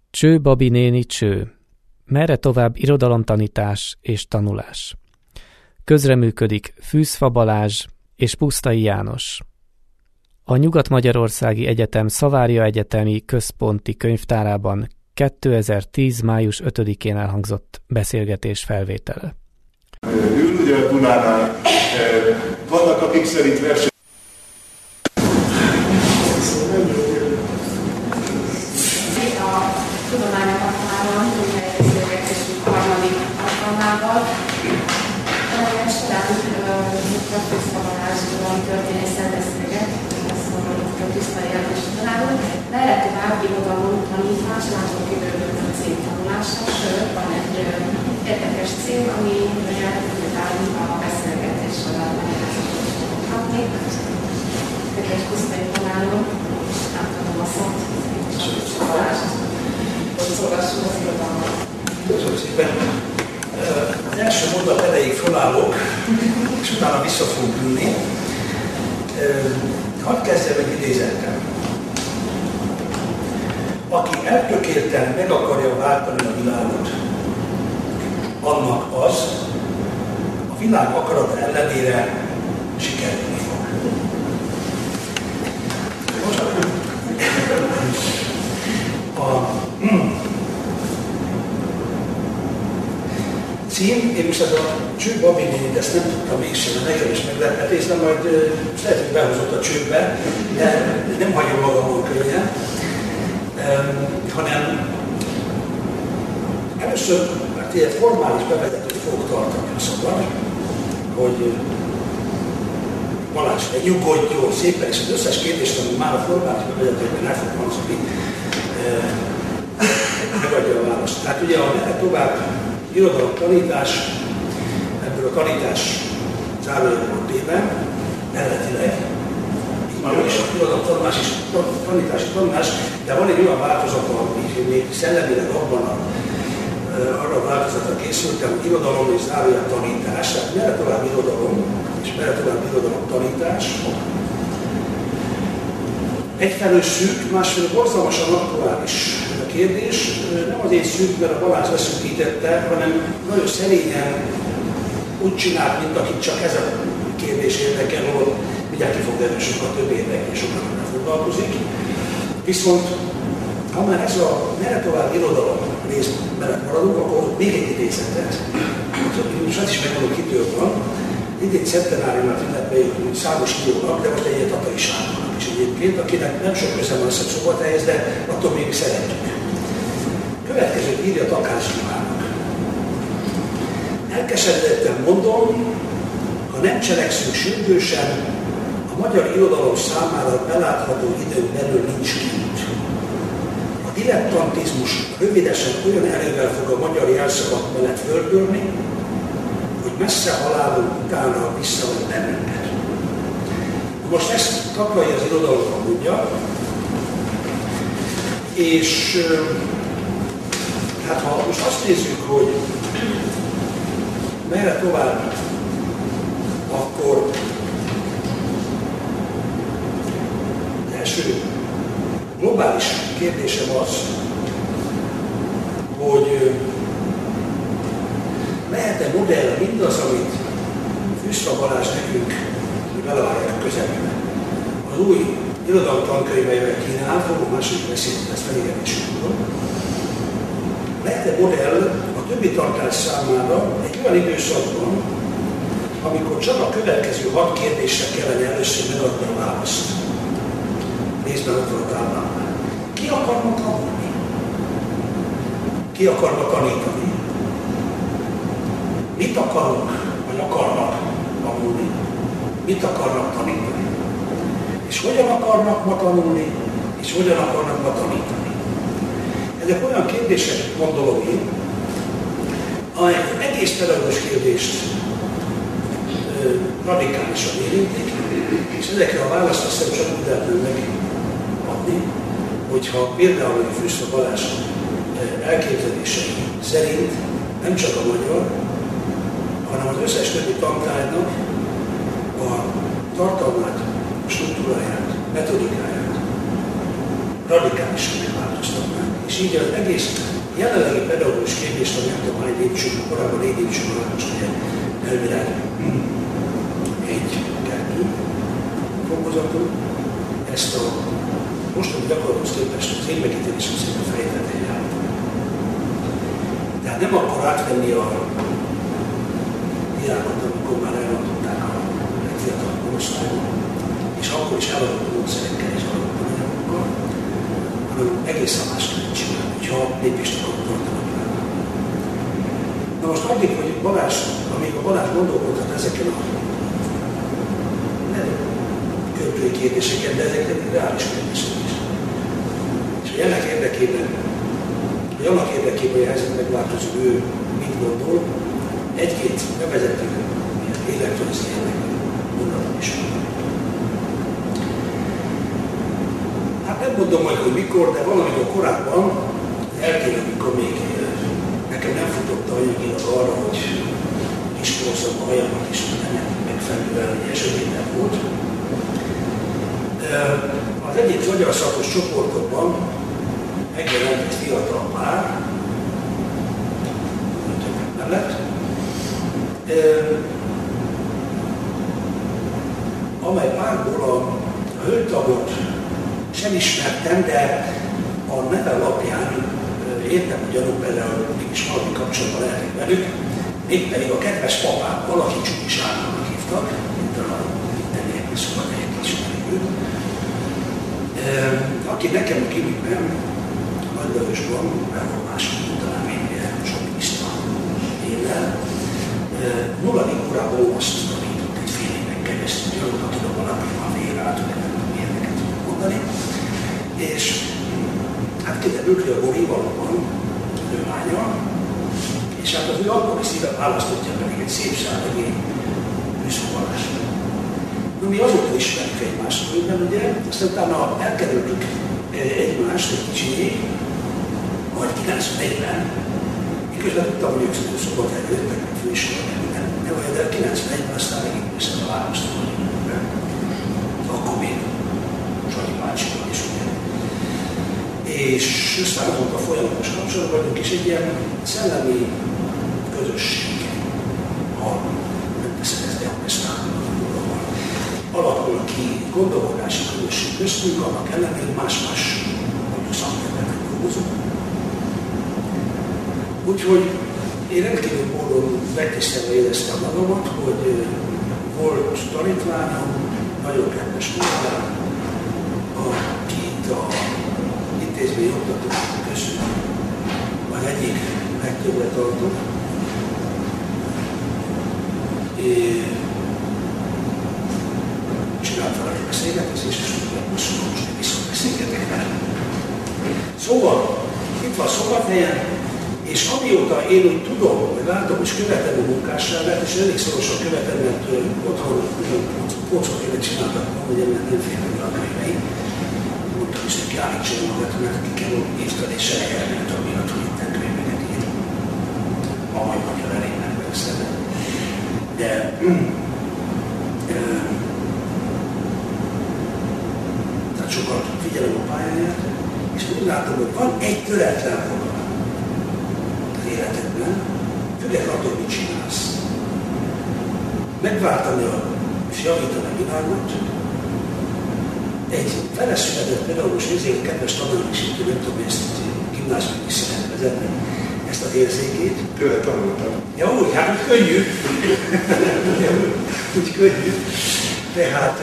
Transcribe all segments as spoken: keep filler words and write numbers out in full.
Cső Babi néni cső. Merre tovább irodalomtanítás és tanulás. Közreműködik Fűzfa Balázs és Pusztai János. A Nyugat-Magyarországi Egyetem Szavária Egyetemi Központi Könyvtárában kétezer-tíz. május ötödikén elhangzott beszélgetés felvétele. Ül ugye a Dunánál, vannak akik szerint verseny. A tudományok határon újhely beszélgetésünk harmadik alkalmával. Estelán a Fűzfa Balázs történészel beszélget, a Pusztai János tanáról. Merre tovább irodalom tanítás, látóképző cím tanulása, sőt, van egy érdekes cím, ami utálunk a beszélgetés során magyarázatot kapni. Kedves Pusztai tanáról, átadom a szót. Szolgassuk az irodalmat. Köszönöm szépen. Az első mondat elejéig felállok, és utána vissza fogunk ülni. Hadd kezdjem egy idézettel. Aki eltökélten meg akarja váltani a világot, annak az a világ akarata ellenére sikerülni fog. Most a cím, én most ez a Cső Babi nénit, ezt nem tudtam mégsem, mert nekem is meglepetés, de majd lehet, hogy behozott a csőbe, de nem hagyom magamon könnyen, um, hanem először, mert ilyen formális bevezetőt fogok tartani a szabad, hogy Balázs, ne nyugodj jól, szépen, és az összes kérdést, amit már a formális bevezetőben el fog hangzani, megadja a választ. Tehát ugye a merre tovább irodalom tanítás, ebből a tanítás zárójelben téve, eredetileg, így is a irodalom tanulás és tanítási tanulás, de van egy olyan változat, ami még szellemileg abban a, arra a változatra készültem, hogy irodalom és zárójel tanítás, tehát merre tovább irodalom, és merre tovább irodalom tanítás. Egyfelől szűk, másfelől borzalmasan aktuális a kérdés. Nem azért szűk, mert a Balázs leszűkítette, hanem nagyon szerényen úgy csinált, mint akit csak ez a kérdés érdekel, ahol mindjárt ki fog derülni, sokkal több érdekel, sokkal nem foglalkozik. Viszont ha már ez a merre tovább irodalom rész mellett maradunk, akkor még egy idézetet. Most azt is megmondom, kitől van. Idén centenáriumát ünnepeljük számos írónak, de most egy Tatai Sándornak is egyébként, akinek nem sok köze van a szobbatehhez, de attól még szeretjük. Következőt írja Takács Ivának. Elkeseredetten mondom, ha nem cselekszünk sürgősen, a magyar irodalom számára belátható időn belül nincs kint. A dilettantizmus rövidesen olyan erővel fog a magyar jelszavak mellett földölni, hogy messze halálunk utána visszavet bennünket. Most ezt Takai az irodalomban mondja, és hát ha most azt nézzük, hogy merre tovább, akkor az első globális kérdésem az, hogy lehet-e modell mindaz, amit Fűzfa Balázs nekünk belevállják a közelben. Az új irodalom tankönyveivel kínál, fogom második beszédet, ezt felégetésünk tudom. Lehet-e modell a többi tantárgy számára egy olyan időszakban, amikor csak a következő hat kérdésre kellene először megadni a választ. Részben ott van a táblánál. Ki akarnak tanulni? Ki akarnak tanítani? Mit akarunk, vagy akarnak tanulni? Mit akarnak tanítani? És hogyan akarnak ma tanulni? És hogyan akarnak ma tanítani? Ezek olyan kérdések, gondolom én, amely egész pedagógus kérdést ö, radikálisan érintik, és ezekre a választ azt hiszem csak úgy lehetne megadni, hogyha például a Fűzfa Balázs elképzelései szerint nem csak a magyar, hanem az összes többi tantárgynak a tartalmát, struktúráját, metodikáját radikálisan megváltoztatnánk, és És így az egész jelenlegi pedagógus képzést, ami nem tudom, hány lépcsőben, korábban négy lépcsőben van, most ugye elvileg egy, kettő fokozatú, ezt a mostani gyakorlóhoz képest az én megítélésem szépen fejtetén jár. Tehát nem akkor átvenni a diákot, amikor már elmondották a legfiatal korosztályban, és akkor is eladott módszerekkel és eladott anyagokkal, hanem egészen másképp csinálni, hogyha lépést akarok tartani. Na most addig, hogy Balázs, amíg a Balázs gondolkodhat ezeken a költői kérdéseket, de ezek nem reális kérdések is. És hogy ennek érdekében, hogy annak érdekében, hogy a helyzet megváltozó, ő mit gondol, egy-két bevezető életrajzi mondatot is. Hát nem mondom majd, hogy mikor, de valamikor korábban, eltérő, amikor még nekem nem futott a anyagilag arra, hogy kiskorszakban olyanok is nem megfelelően, hogy esetében volt. Az egyik magyar szakos csoportokban megjelent egy fiatal pár, mellett, amely párból a, a hölgytagot sem ismertem, de a neve alapján értem, hogy gyanúk bele, hogy mégis valami kapcsolatban lehetek velük, mégpedig a kedves papák, valaki Csuki Sándornak hívtak, mint a mindenért szokat helyek ismerik őt, aki nekem a Kimikben, Nagylajosban, reformáson talán még sokista éllel, nulladik órában olvastot tanított egy fél éven keresztül, hogy arra tudom valami a vérát, hogy nem tudom ilyeneket mondani. És hát kiderült, hogy a Bori valóban nőlánya, és hát az ő akkori szíve választottja pedig egy szép sárlegény műszóvalás. No, mi azóta ismerjük egymást különben, ugye, aztán utána elkerültük egymást egy kicsinyé, majd kilencvenegyben, miközben tudtam, hogy ők szokott előttek, meg főiskola, nem, nem olyan, de kilencvenegyben aztán megint összetalálkoztam a jövőben. Akkor még Zsali bácsival is, ugye. És aztán azóta folyamatos kapcsolatban vagyunk, és egy ilyen szellemi közösség, ha nem teszed ezt, de ezt alakul ki gondolkodási közösség köztünk, annak ellenére más-más szakterületen dolgozunk. Úgyhogy én rendkívül módon megtisztelve éreztem magamat, hogy volt tanítványom, nagyon kedves kollégám, aki itt a intézmény oktatók közül az egyik legtöbbre tartott. Csinált vele egy beszélgetést, és most most viszont beszélgetek vele. Szóval, itt van Szombathelyen, és amióta én úgy tudom, hogy látom, és követem a munkásságát, és elég szorosan követem, mert otthon polcokért csináltak, hogy ennek nem félnek a könyveim. Mondtam is, hogy állítson magát, mert ki kell írtani, és eljelent a miatt, hogy itt könyveket ír. A mai magyar elégnek persze. De tehát sokat figyelem a pályáját, és úgy látom, hogy van egy töretlen vonal az életedben, függetlenül attól, mit csinálsz. Megváltani a, és javítani a világot, egy feleszületett pedagógus érzéket, kedves tanulni is, hogy nem tudom, ezt gimnáziumban is szeretne vezetni, ezt az érzékét. Tőle tanultam. Ja, úgy, hát úgy könnyű. úgy könnyű. Tehát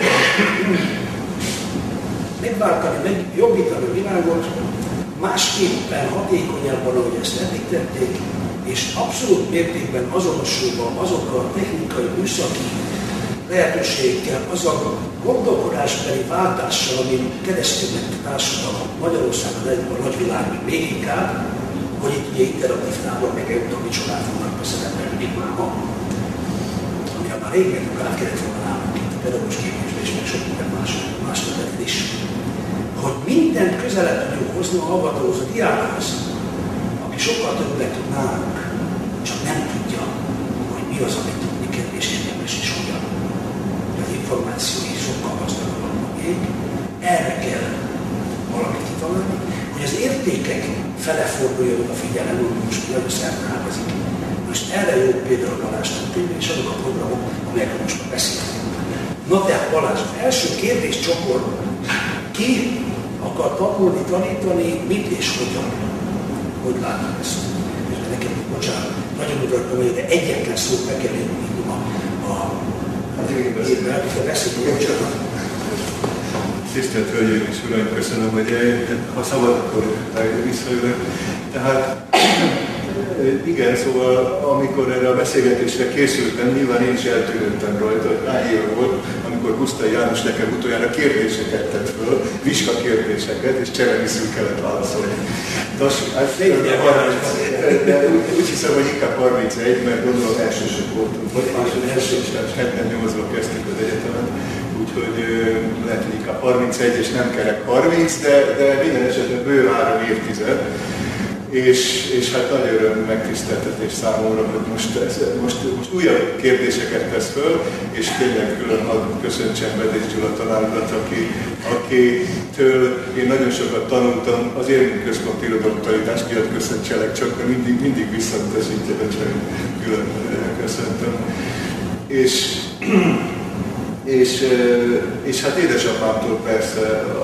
megváltani, meg jobbítani a világot, másképpen, hatékonyabban, ahogy ezt eddig tették, és abszolút mértékben azonosulva azokkal a technikai, műszaki lehetőségekkel, az a gondolkodásbeli váltással, amin keresztül ment a társadalom Magyarországon, a nagyvilágban még inkább, hogy itt ugye interaktív tábor, meg nem tudom, micsodát fognak beszerepelni még máma, amire már régen át kellett volna állnunk itt a pedagógus képzésben, és meg sok minden más, más területen is. Hogy mindent közelebb tudjuk hozni a hallgatóhoz, a diákhoz, aki sokkal többet tud nálunk, csak nem tudja, hogy mi az, amit tudni kell, és érdemes, és hogyan. Az információi sokkal gazdagabbak még. Erre kell valamit kitalálni, hogy az értékek fele forduljon a figyelem, hogy most nagyon szertágazik. Most erre jó például Balázs tévé és azok a programok, amelyekről most már beszélünk. Na tehát Balázs, az első kérdéscsoport, ki akar tanulni, tanítani, mit és hogyan? Hogy látom ezt? És nekem, bocsánat, nagyon udvartam, hogy de egyetlen szót meg kell írnom a, a, a évvel, amikor beszélünk, bocsánat. Tisztelt Hölgyeim és Uraim, köszönöm, hogy eljöttek. Ha szabad, akkor visszajövök. Tehát igen, szóval amikor erre a beszélgetésre készültem, nyilván én is eltűnődtem rajta, hány éve volt, amikor Pusztai János nekem utoljára kérdéseket tett föl, vizsgakérdéseket, és csereviszül kellett válaszolni. De, hát, de úgy, úgy hiszem, hogy inkább harmincegy, mert gondolom elsősök voltunk, vagy hetvennyolcban kezdtük az egyetemet. Úgyhogy lehet, hogy inkább harmincegy és nem kerek harminc, de, de minden esetben bő három évtized. És, és hát nagy öröm, megtiszteltetés számomra, hogy most, ez, most, most újabb kérdéseket tesz föl, és tényleg külön hadd köszöntsem Bedész Gyula tanárulat, aki, akitől én nagyon sokat tanultam, az Érvényi Központi Irodalomtanítás miatt köszöntselek, csak mindig, mindig visszateszítjük, hogy külön köszöntöm. És, és, és hát édesapámtól persze,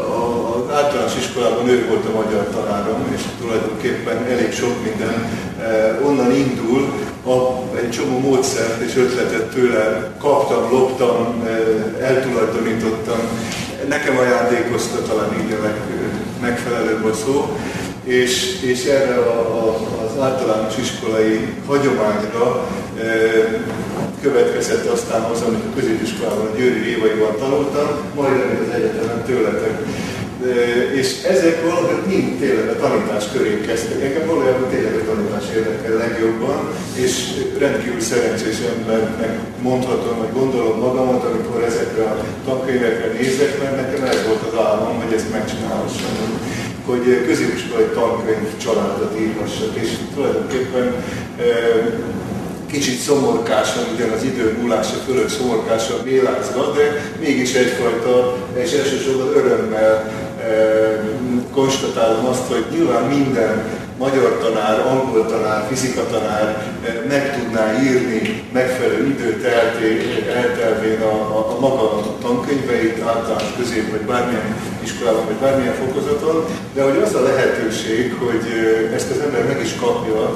az általános iskolában ő volt a magyar tanárom, és tulajdonképpen elég sok minden onnan indul, a, egy csomó módszert és ötletet tőle kaptam, loptam, eltulajdonítottam, nekem ajándékozta, talán így a megfelelőbb a szó, és, és erre a, a, az általános iskolai hagyományra e, következett aztán az, amit a középiskolában, a Győri Révaiban tanultam, majd amit az egyetemen tőletek. E, és ezek valahogy mind tényleg a tanítás köré kezdtek. Engem valójában tényleg a tanítás érdekel legjobban, és rendkívül szerencsés embernek mondhatom, vagy gondolom magamat, amikor ezekre a tankönyvekre nézek, mert nekem ez volt az álmom, hogy ezt megcsinálhassam, hogy középiskolai tankönyv családot írhassak, és tulajdonképpen e, kicsit szomorkásan, ugyan az idő múlása fölött szomorkásan vélázva, de mégis egyfajta, és elsősorban örömmel e, konstatálom azt, hogy nyilván minden magyar tanár, angol tanár, fizika tanár meg tudná írni megfelelő időt eltelvén a, a, a maga tankönyveit, általános közép, vagy bármilyen iskolában, vagy bármilyen fokozaton, de hogy az a lehetőség, hogy ezt az ember meg is kapja,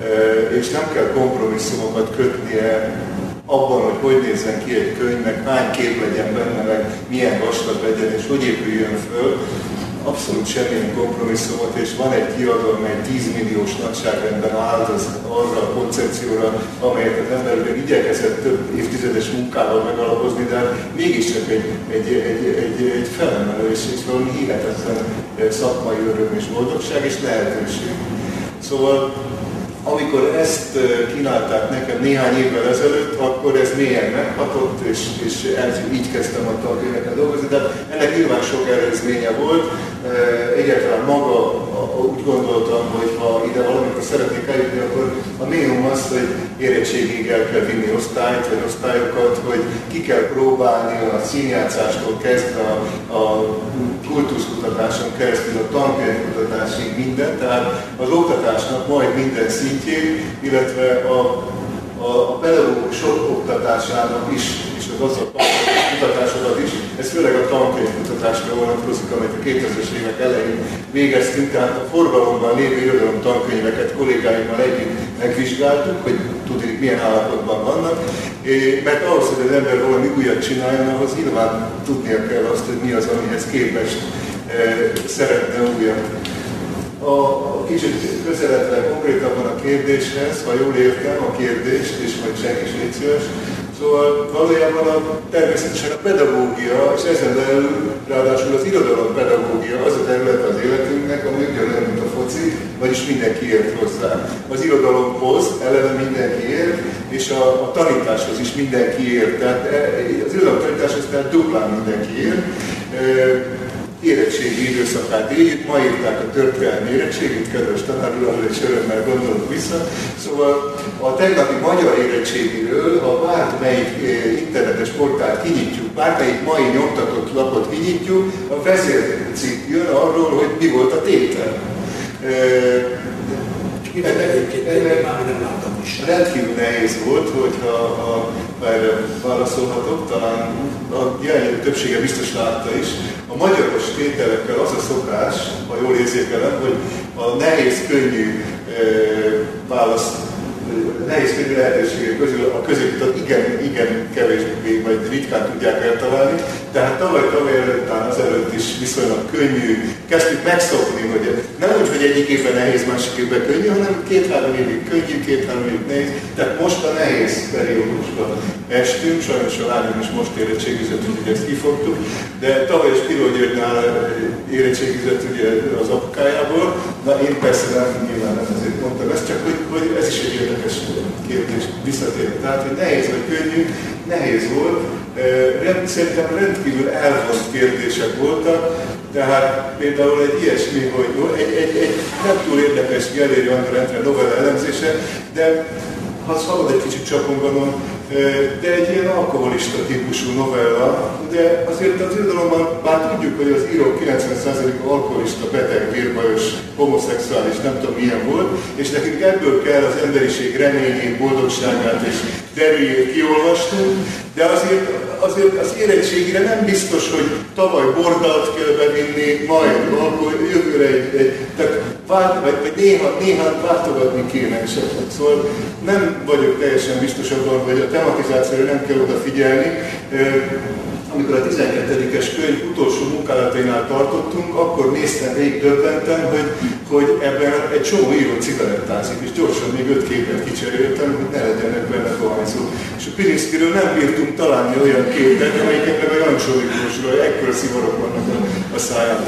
és nem kell kompromisszumokat kötnie abban, hogy hogy nézzen ki egy könyv, meg hány kép legyen benne, meg milyen vastag legyen, és hogy épüljön föl, abszolút semmilyen kompromisszumot, és van egy kiadó, amely tíz milliós nagyságrendben áldoz arra a koncepcióra, amelyet az ember ugyan igyekezett több évtizedes munkával megalapozni, de mégiscsak egy, egy, egy, egy, egy felemelő és, és valami hihetetlen szakmai öröm és boldogság és lehetőség. Szóval amikor ezt kínálták nekem néhány évvel ezelőtt, akkor ez mélyen meghatott, és, és így kezdtem a tankönyveket dolgozni, de ennek nyilván sok előzménye volt. Egyáltalán maga úgy gondoltam, hogy ha ide valamikor szeretnék eljutni, akkor a minimum az, hogy érettségig el kell vinni osztályt, vagy osztályokat, hogy ki kell próbálni a színjátszástól kezdve a, a kultuszkutatáson keresztül a tankönyvkutatásig minden, tehát az oktatásnak majd minden szintjén, illetve a, a, a pedagógusok oktatásának is, és az azzal kutatásokat is, ez főleg a tankönyvkutatásra vonatkozik, amit a kétezres évek elején végeztünk, tehát a forgalomban lévő irodalom tankönyveket kollégáimmal együtt megvizsgáltuk, hogy tudjuk milyen állapotban vannak, mert ahhoz, hogy az ember valami újat csináljon, ahhoz nyilván tudnia kell azt, hogy mi az, amihez képest szeretne újat. A, a kicsit közeledve konkrétabban a kérdéshez, ha jól értem a kérdést, és majd senki is légy szíves. Szóval valójában a, természetesen a pedagógia, és ezen belül ráadásul az irodalompedagógia az a terület az életünknek, ami ugyanolyan, mint a foci, vagyis mindenki ért hozzá. Az irodalomhoz eleve mindenki ért, és a, a tanításhoz is mindenki ért. Tehát az irodalomtanításhoz tehát duplán mindenki ért. Érettségi időszakát éljük, ma írták a történelmi érettségét, kedves tanár úrral, és örömmel gondolok vissza. Szóval a tegnapi magyar érettségiről, ha bármelyik internetes portált kinyitjuk, bármelyik mai nyomtatott lapot kinyitjuk, a vezércikk jön arról, hogy mi volt a tétel. Mivel egyébként egyébként már nem láttam is. Rendkívül nehéz volt, hogyha ha, ha erre válaszolhatok, talán a jelenlegi többsége biztos látta is. A magyaros tételekkel az a szokás, ha jól érzékelem, hogy a nehéz-könnyű e, válasz, nehéz könnyű lehetőségek közül a középutat igen, igen kevésbé vagy ritkán tudják eltalálni. Tehát tavaly, tavaly előtt, azelőtt is viszonylag könnyű. Kezdtük megszokni, hogy nem úgy, hogy egyik évben nehéz, másik évben könnyű, hanem két-három évig könnyű, két-három évig nehéz. Tehát most a nehéz periódusban estünk, sajnos a lányom is most érettségizett, úgyhogy ezt kifogtuk, de tavaly is Piró Györgynál érettségizett ugye az apukájából. Na én persze nem, nyilván nem ezért mondtam ezt, csak hogy, hogy ez is egy érdekes kérdés visszatérni. Tehát, hogy nehéz vagy könnyű, nehéz volt. Szerintem rendkívül elvont kérdések voltak, tehát például egy ilyesmi, hogy egy, egy, egy nem túl érdekes Gelléri Andor Endre novella elemzése, de ha szabad egy kicsit csaponganom, de egy ilyen alkoholista típusú novella, de azért az irodalomban bár tudjuk, hogy az író kilencven százaléka alkoholista, beteg, vérbajos, homoszexuális, nem tudom milyen volt, és nekünk ebből kell az emberiség reményét, boldogságát és derűjét kiolvasnunk, de azért, azért az érettségire nem biztos, hogy tavaly bordalt kell bevinni, majd akkor jövőre egy, egy tehát vált, vagy, vagy néha, néha váltogatni kéne esetleg. Szóval nem vagyok teljesen biztos abban, hogy a tematizációra nem kell odafigyelni. Amikor a tizenkettedikes könyv utolsó munkálatainál tartottunk, akkor néztem végig döbbentem, hogy, hogy ebben egy csomó író cigarettázik, és gyorsan még öt képet kicseréltem, hogy ne legyenek benne dohányzók. És a Pilinszkiről nem bírtunk találni olyan képet, amelyiket meg a Jancsó Miklósról, ekkora szivarok vannak a, a száján.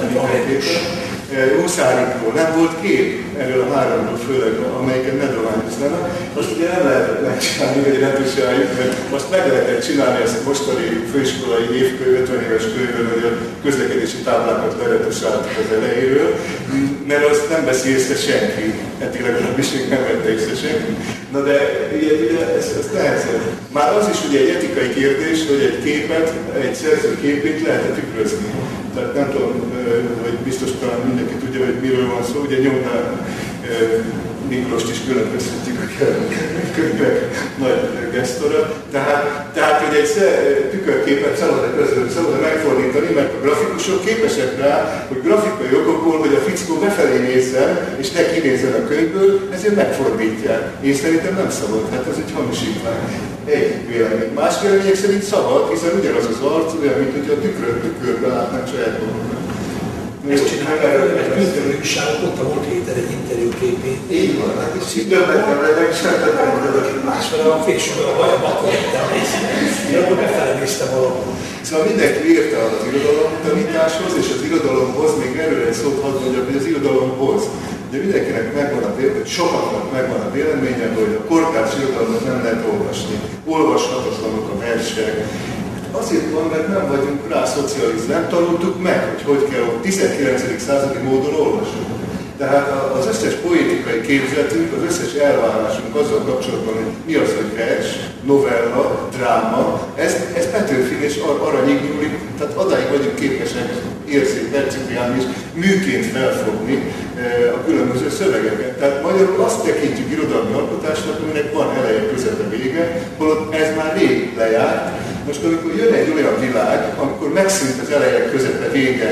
Huszárikról nem volt kép erről a háromról, főleg amelyiket ne dohányoznának. Azt ugye nem lehetett megcsinálni, hogy retusáljuk, mert azt meg lehetett csinálni ezt a mostani főiskolai évkönyv, ötven éves könyvön, hogy a közlekedési táblákat leretusáltuk az elejéről, mert azt nem veszi észre senki. Eddig legalábbis még nem vette észre senki. Na de ugye, ugye ez, ez nehezebb. Már az is ugye egy etikai kérdés, hogy egy képet, egy szerző képét lehet tükrözni. Tehát nem tudom, hogy biztos talán mindenki tudja, hogy miről van szó. Ugye Nyomnál Miklóst is különböztetjük a könyvek nagy gesztora. Tehát, tehát hogy egy tükörképet szabad-e közül, szabad-e megfordítani, mert a grafikusok képesek rá, hogy grafikai okokból, hogy a fickó befelé nézzen, és ne kinézzen a könyvből, ezért megfordítják. Én szerintem nem szabad, hát ez egy hamisítvány. Egy vélemény. Más vélemények szerint szabad, hiszen ugyanaz az arc, olyan, mint hogy a tükör, tükörbe látnánk saját magunknak. Ezt csinálják, egy küzdölő újságok, ott a volt héten egy interjúképét. Így van, hát is így döbbentem, hogy megsejtettem, hogy másfele a fésülő a bajba, akkor jöttem nézni. Én akkor befele néztem valahol. Szóval mindenki érte az irodalom tanításhoz, és az irodalomhoz, még erről egy szót hadd mondjak, hogy az irodalomhoz. Ugye mindenkinek megvan a véleménye, sokaknak megvan a véleménye, hogy a kortárs irodalmat nem lehet olvasni. Olvashatatlanok a versek. Azért van, mert nem vagyunk rá szocializálni, nem tanultuk meg, hogy hogy kell a tizenkilencedik századi módon olvasni. Tehát az összes poétikai képzetünk, az összes elvárásunk azzal kapcsolatban, hogy mi az, hogy vers, novella, dráma, ez, ez Petőfin és Aranyig nyúlik, tehát adáig vagyunk képesek érzék, percipiálni és műként felfogni a különböző szövegeket. Tehát magyarul azt tekintjük irodalmi alkotásnak, aminek van eleje, közepe, vége, holott ez már rég lejárt. Most amikor jön egy olyan világ, amikor megszűnt az eleje, közepe, vége,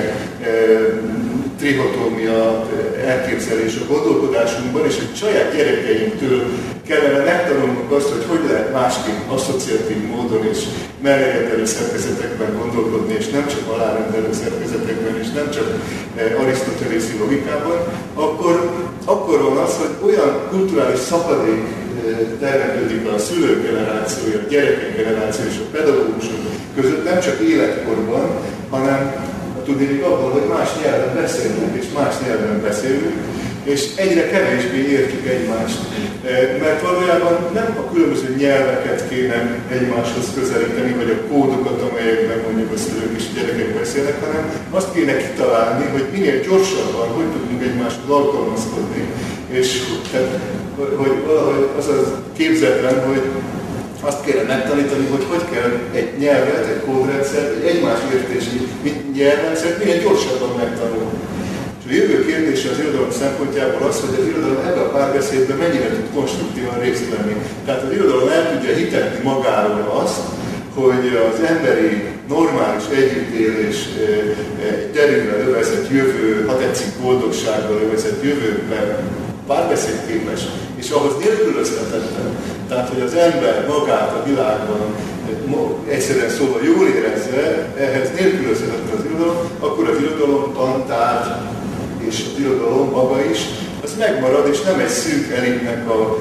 trihotómia elképzelés a gondolkodásunkban, és hogy saját gyerekeinktől kellene megtanulnunk azt, hogy hogy lehet másképp asszociatív módon és melléketelő szerkezetekben gondolkodni, és nem csak alárendelő szerkezetekben, és nem csak arisztotelészi logikában, akkor, akkor van az, hogy olyan kulturális szakadék termelődik a szülők generációja, a gyerekek generációja és a pedagógusok között, nem csak életkorban, hanem tudni még abban, hogy más nyelven beszélünk, és más nyelven beszélünk, és egyre kevésbé értjük egymást. Mert valójában nem a különböző nyelveket kéne egymáshoz közelíteni, vagy a kódokat, amelyekben mondjuk a szülők és a gyerekek beszélnek, hanem azt kéne kitalálni, hogy minél gyorsabban, hogy tudunk egymáshoz alkalmazkodni. És tehát, hogy valahogy az az képzetlen, hogy azt kéne megtanítani, hogy hogy kell egy nyelvet, egy kódrendszert, egy egymás értési nyelvrendszert minél gyorsabban megtanulni. És A jövő kérdése az irodalom szempontjából az, hogy az irodalom ebben a párbeszédben mennyire tud konstruktívan részt venni. Tehát az irodalom el tudja hitetni magáról azt, hogy az emberi normális együttélés egy derűre övezett jövő, ha tetszik boldogsággal övezett jövőben párbeszédképes, és ahhoz nélkülözhetetlen. Tehát, hogy az ember magát a világban egyszerűen szóval jól érezze, ehhez nélkülözhetetlen az irodalom, akkor az irodalom tantárgy és az irodalom maga is, az megmarad, és nem egy szűk elitnek a,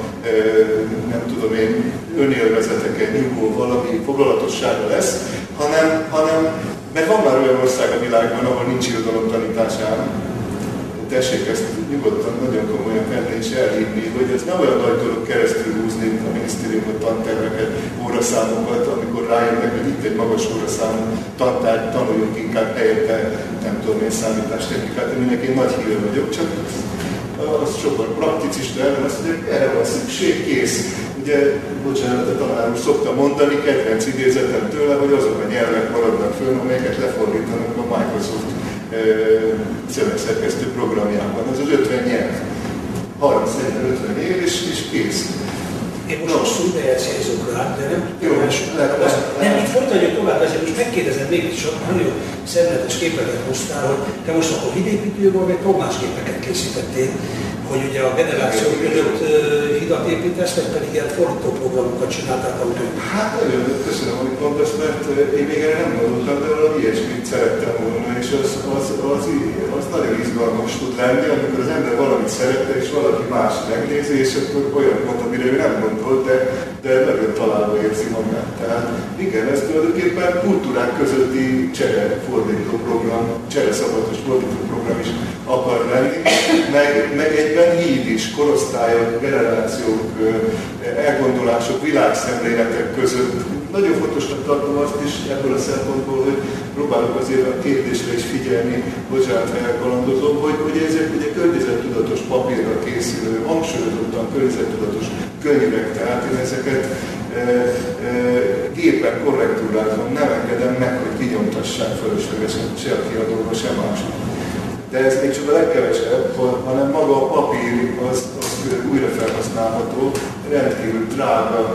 nem tudom én, önélvezeteken nyugvó valami foglalatossága lesz, hanem, hanem, mert van már olyan ország a világban, ahol nincs irodalomtanítás ám. Tessék ezt nyugodtan, nagyon komolyan venni és elhívni, hogy ez nem olyan nagy dolog keresztül húzni a minisztériumot, tanterveket, óraszámokat, amikor rájönnek, hogy itt egy magas óraszámú tantárgy, tanuljunk inkább helyette, nem tudom én, számítástechnikát, aminek én nagy híve vagyok, csak az sokan prakticista ellen azt mondja, hogy erre van szükség, kész. Ugye, bocsánat, a tanár úr szokta mondani, kedvenc idézetem tőle, hogy azok a nyelvek maradnak fönn, amelyeket lefordítanak a Microsoft szövegszerkesztő programjában. Ez az ötven nyelv. harminc ötven év, és, és kész. Én most hosszú idejét célzok rá, de nem jó, lehet, lehet. Nem, itt folytatjuk tovább, ezért most megkérdezem még csak nagyon szemletes képeket hoztál, hogy te most akkor vidépítőből vagy progmásképeket készítettél, hogy ugye a generációk között uh, hidat építesz, vagy pedig ilyen fordítóprogramokat csinálták a könyv. Hát nagyon köszönöm, amit mondasz, mert én még erre nem gondoltam, de valami ilyesmit szerettem volna, és az, az, az, az nagyon izgalmas tud lenni, amikor az ember valamit szerette, és valaki más megnézi, és akkor olyan mond, amire ő nem gondolt, de, de nagyon találva érzi magát. Tehát igen, ez tulajdonképpen kultúrák közötti csere fordítóprogram, csere szabatos fordítóprogram is akar lenni, meg, meg egyben híd is, korosztályok, generációk, elgondolások, világszemléletek között. Nagyon fontosnak tartom azt is ebből a szempontból, hogy próbálok azért a kérdésre is figyelni, bocsánat, ha elkalandozom, hogy, hogy ezek ugye környezettudatos papírra készülő, hangsúlyozottan környezettudatos könyvek, tehát én ezeket e, e, gépen korrektúrázom, nem engedem meg, hogy kinyomtassák fölöslegesen se a kiadóba, se mások. De ez még csak a legkevesebb, hanem maga a papír az, az újra felhasználható, rendkívül drága,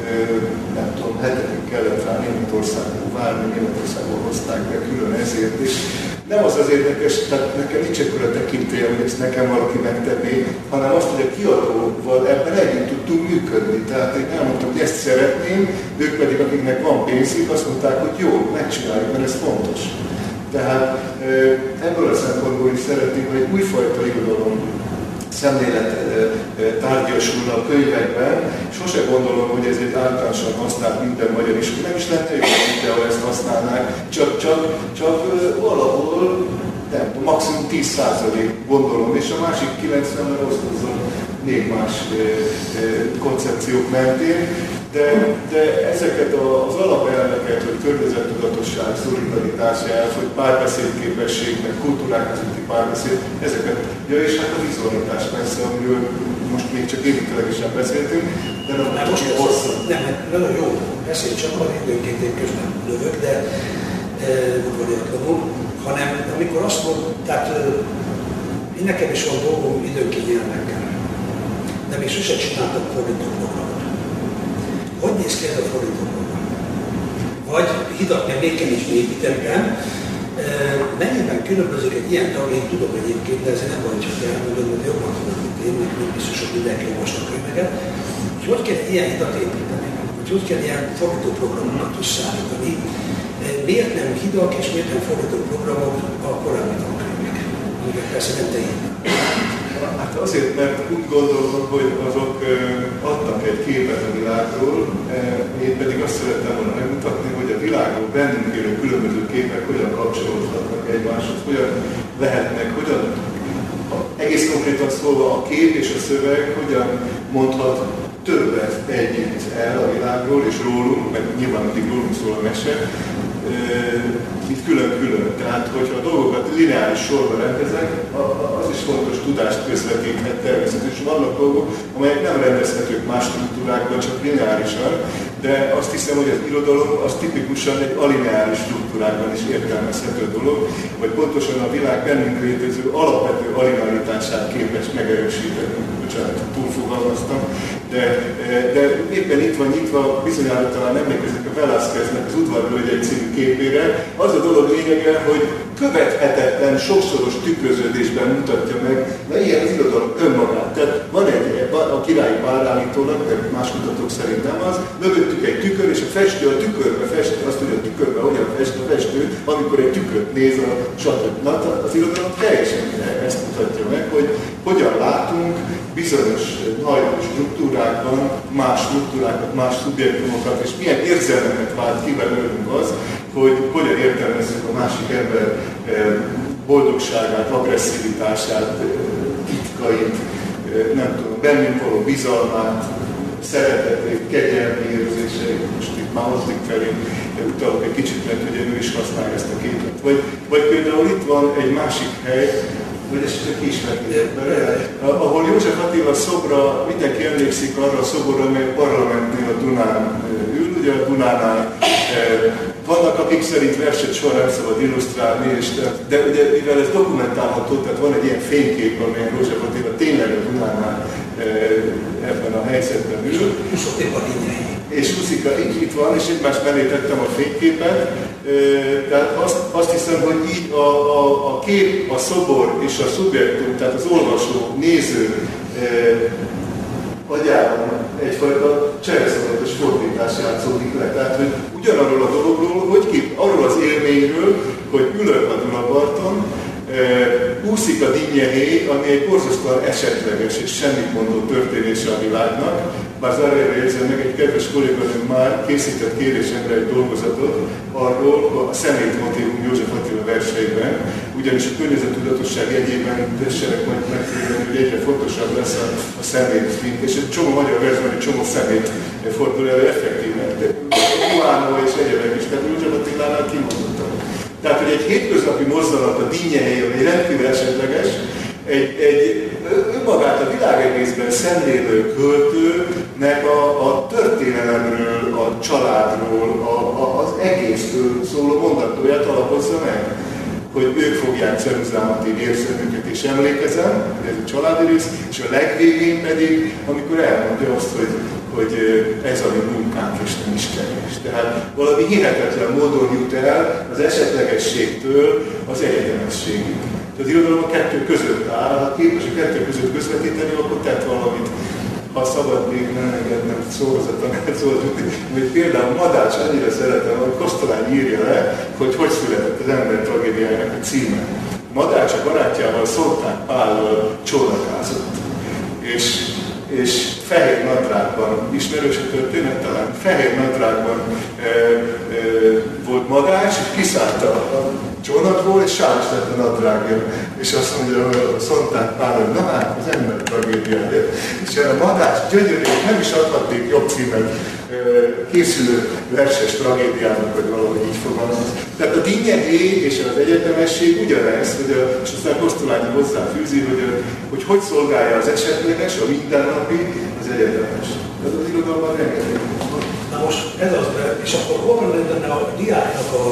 nem tudom, hetekig kellett rá Németországból várni, Németországból hozták be külön ezért is. Nem az az érdekes, tehát nekem nincs ekkora tekintélye, hogy ezt nekem valaki megtenné, hanem azt, hogy a kiadóval ebben együtt tudtunk működni. Tehát én elmondtam, hogy ezt szeretném, ők pedig, akiknek van pénzük, azt mondták, hogy jó, megcsináljuk, mert ez fontos. Tehát ebből a szempontból is szeretnénk, hogy egy újfajta irodalom szemlélet tárgyasulna a könyvekben. Sose gondolom, hogy ez egy általánosan használt minden magyar is. Nem is lenne jó, ha ezt használnák, csak, csak, csak valahol, nem, maximum tíz százalék gondolom, és a másik kilencvenben osztozom még más koncepciók mentén. De, de ezeket az alapelveket, hogy környezettudatosság, szolidaritás elv, hogy párbeszédképesség, meg kultúrák közötti párbeszéd, ezeket, ja és hát a vizualitás persze, amiről most még csak évtizedesen beszéltünk, de nem hát most hosszú. Nem, nagyon jó, beszélj csak, van időnként én közben lövök, de udvariatlanul, hanem amikor azt mondom, tehát én nekem is van dolgom időnként ilyenekkel, de még sose csináltam fordítóprogramot. Hogy néz ki ez a fordítóprogram? Vagy hidat meg végken is építettem, mennyiben különbözik egy ilyen tag, én tudom egyébként, de ezzel nem van, csak elmondom, hogy jobban tudom, mint én, mert nem biztos, hogy mindenki olvasta a könyveket. Hogy hogy kell ilyen hidat építeni? Hogy hogy kell ilyen fordítóprogramokat összeállítani? Miért nem hidak és miért nem fordítóprogramok a korábbi tankönyvek? Amiket persze nem te írtál. Hát azért, mert úgy gondolom, hogy azok adnak egy képet a világról, én pedig azt szerettem volna megmutatni, hogy a világról bennünk élő különböző képek hogyan kapcsolódhatnak egymáshoz, hogyan lehetnek, hogyan, egész konkrétan szólva a kép és a szöveg, hogyan mondhat többet együtt el a világról és rólunk, mert nyilván mindig rólunk szól a mese, itt külön-külön. Tehát, hogyha a dolgokat lineáris sorba rendezek, az is fontos tudást közvetíthet természetesen. Vannak dolgok, amelyek nem rendezhetők más struktúrákban, csak lineárisan, de azt hiszem, hogy az irodalom az tipikusan egy alineáris struktúrákban is értelmezhető dolog, vagy pontosan a világ bennünk létező alapvető alinearitását képes megerősíteni. Bocsánat, túlfogalmaztam, de, de éppen itt van nyitva, bizonyára talán emlékeznek a Velázqueznek az Udvarvölgyek című képére. Az a dolog lényege, hogy követhetetlen, sokszoros tükröződésben mutatja meg, de ilyen az irodalom önmagát. Tehát van egy, a királyi pár állítólag, de más kutatók szerint nem az, mögöttük egy tükör, és a festő a tükörbe fest, azt tudja, a tükörbe hogyan fest a festő, amikor egy tükröt néz a stb. Na, az irodalom teljesen ezt mutatja meg, hogy hogyan látunk bizonyos nagy struktúrákban más struktúrákat, más szubjektumokat, és milyen érzelmet vált ki belőlünk az, hogy hogyan értelmezzük a másik ember boldogságát, agresszivitását, titkait, nem tudom, bennünk való bizalmát, szeretetét, kegyelmi érzéseit, most itt már Hozlik felé utalok egy kicsit, mert ugye ő is használja ezt a képet. Vagy, vagy például itt van egy másik hely, vagy esetleg ki is vetnék, ahol József Attila szobra, mindenki emlékszik arra a szoborra, amely a parlamentnél a Dunán ül, ugye a Dunánál. Vannak, akik szerint verset soha nem szabad illusztrálni, és de ugye mivel ez dokumentálható, tehát van egy ilyen fénykép, amelyen József Attila tényleg a Dunánál ebben a helyzetben ül. És Huszika itt van, és egymás mellé tettem a fényképet. Tehát azt, azt hiszem, hogy így a, a, a kép, a szobor és a szubjektum, tehát az olvasó, néző agyában egyfajta cseleszolatos fordítás játszódik le. Tehát, hogy ugyanarról a dologról, hogy kép, arról az élményről, hogy ülök a Dunaparton, úszik a Dinnyehéj, ami egy borzasztóan esetleges és semmit mondó történése a világnak. Bár zárójelben érzem meg, egy kedves kolléganőm már készített kérésemre egy dolgozatot arról a szemét motívum József Attila verseiben, ugyanis a környezettudatosság jegyében tessenek majd megfélni, hogy egyre fontosabb lesz a, a szemét, és egy csomó magyar versben egy csomó szemét fordul elő effektívnek. Milánó és egyebek is, tehát József Attilánál kimondottam. Tehát, hogy egy hétköznapi mozdulat a Dinnyehéj, ami rendkívül esetleges, egy, egy önmagát a világegészben szemlélő költőnek a, a történelemről, a családról, a, a, az egészről szóló mondatóját alapozza meg. Hogy ők fogják Ceruzámat, én érzem őket és emlékezem, ez a családi rész, és a legvégén pedig, amikor elmondja azt, hogy hogy ez a mi munkánk és nem is kevés. Tehát valami hihetetlen módon jut el az esetlegességtől az egyetemességig. Az irodalom a kettő között áll, ha képes a kettő között közvetíteni, akkor tett valamit. Ha szabad még nem engednem szórazaton elszólni, hogy például Madács annyira szeretem, hogy Kosztolány írja le, hogy hogy született az ember tragédiájának a címe. Madács a barátjával, Szoltán Pállal csónakázott. És és fehér nadrágban, ismerős a történet talán, fehér nadrágban e, e, volt Madács, és kiszállt a, a csónakból, és sávos lett a nadrágja. És azt mondja, hogy a Szoltán Pál, hogy na hát, az ember tragédiája. És a Madács gyönyörű, nem is adhatték jobb címet e, készülő verses tragédiának, vagy valahogy így fogalmaz. Tehát a Dinnyehéj és az egyetemesség ugyanez, hogy a, és aztán Kosztolányi hozzáfűzi, hogy, a, hogy hogy szolgálja az esetleges, a mindennapi, az egyetemes. Ez az irodalomban rengeteg. Na most ez az, és akkor hol lenne a diáknak a,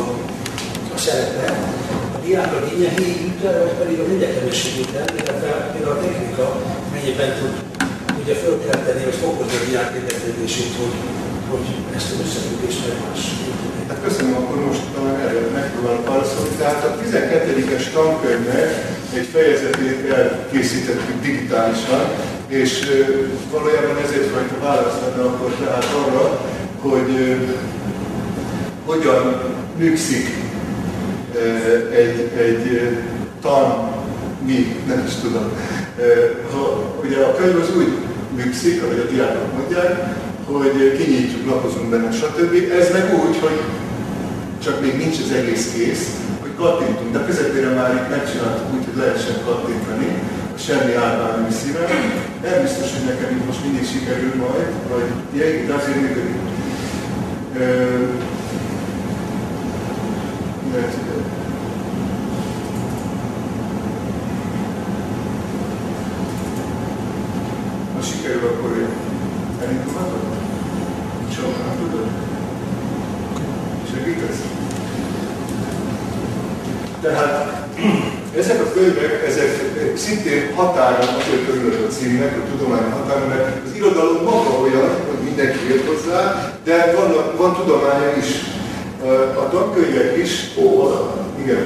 a szerepe? A diák a Dinnyehéj jut el, vagy pedig az egyetemesség jut el, illetve például a technika mennyiben tud ugye fölkelteni, vagy fokozni a diák érdeklődését, hogy, hogy ezt az összefüggést más. Hát köszönöm, akkor most talán erről megpróbálom válaszolni. Tehát a tizenkettedikes tankönyvnek egy fejezetét elkészítettük digitálisan, és valójában ez egyfajta válasz lenne akkor tehát arra, hogy hogyan műkszik egy, egy tan, mi, nem is tudom. Ha, ugye a könyv az úgy műkszik, ahogy a diákok mondják, hogy kinyitjuk, lapozunk benne, stb. Ez meg úgy, hogy csak még nincs az egész kész, hogy kattintunk, de közepére már itt megcsináltuk úgy, hogy lehessen kattintani, semmi álmányú szívem. Nem biztos, hogy nekem itt most mindig sikerül majd, vagy ilyen, de azért működik. Mert ha sikerül, akkor elindulhatok? Soha nem tudod? Segítesz? Tehát ezek a könyvek, ezek szintén határon azért örülök a címnek, a tudományi határon, mert az irodalom maga olyan, hogy mindenki ért hozzá, de van, van tudománya is. A tankönyvek is, ó, igen.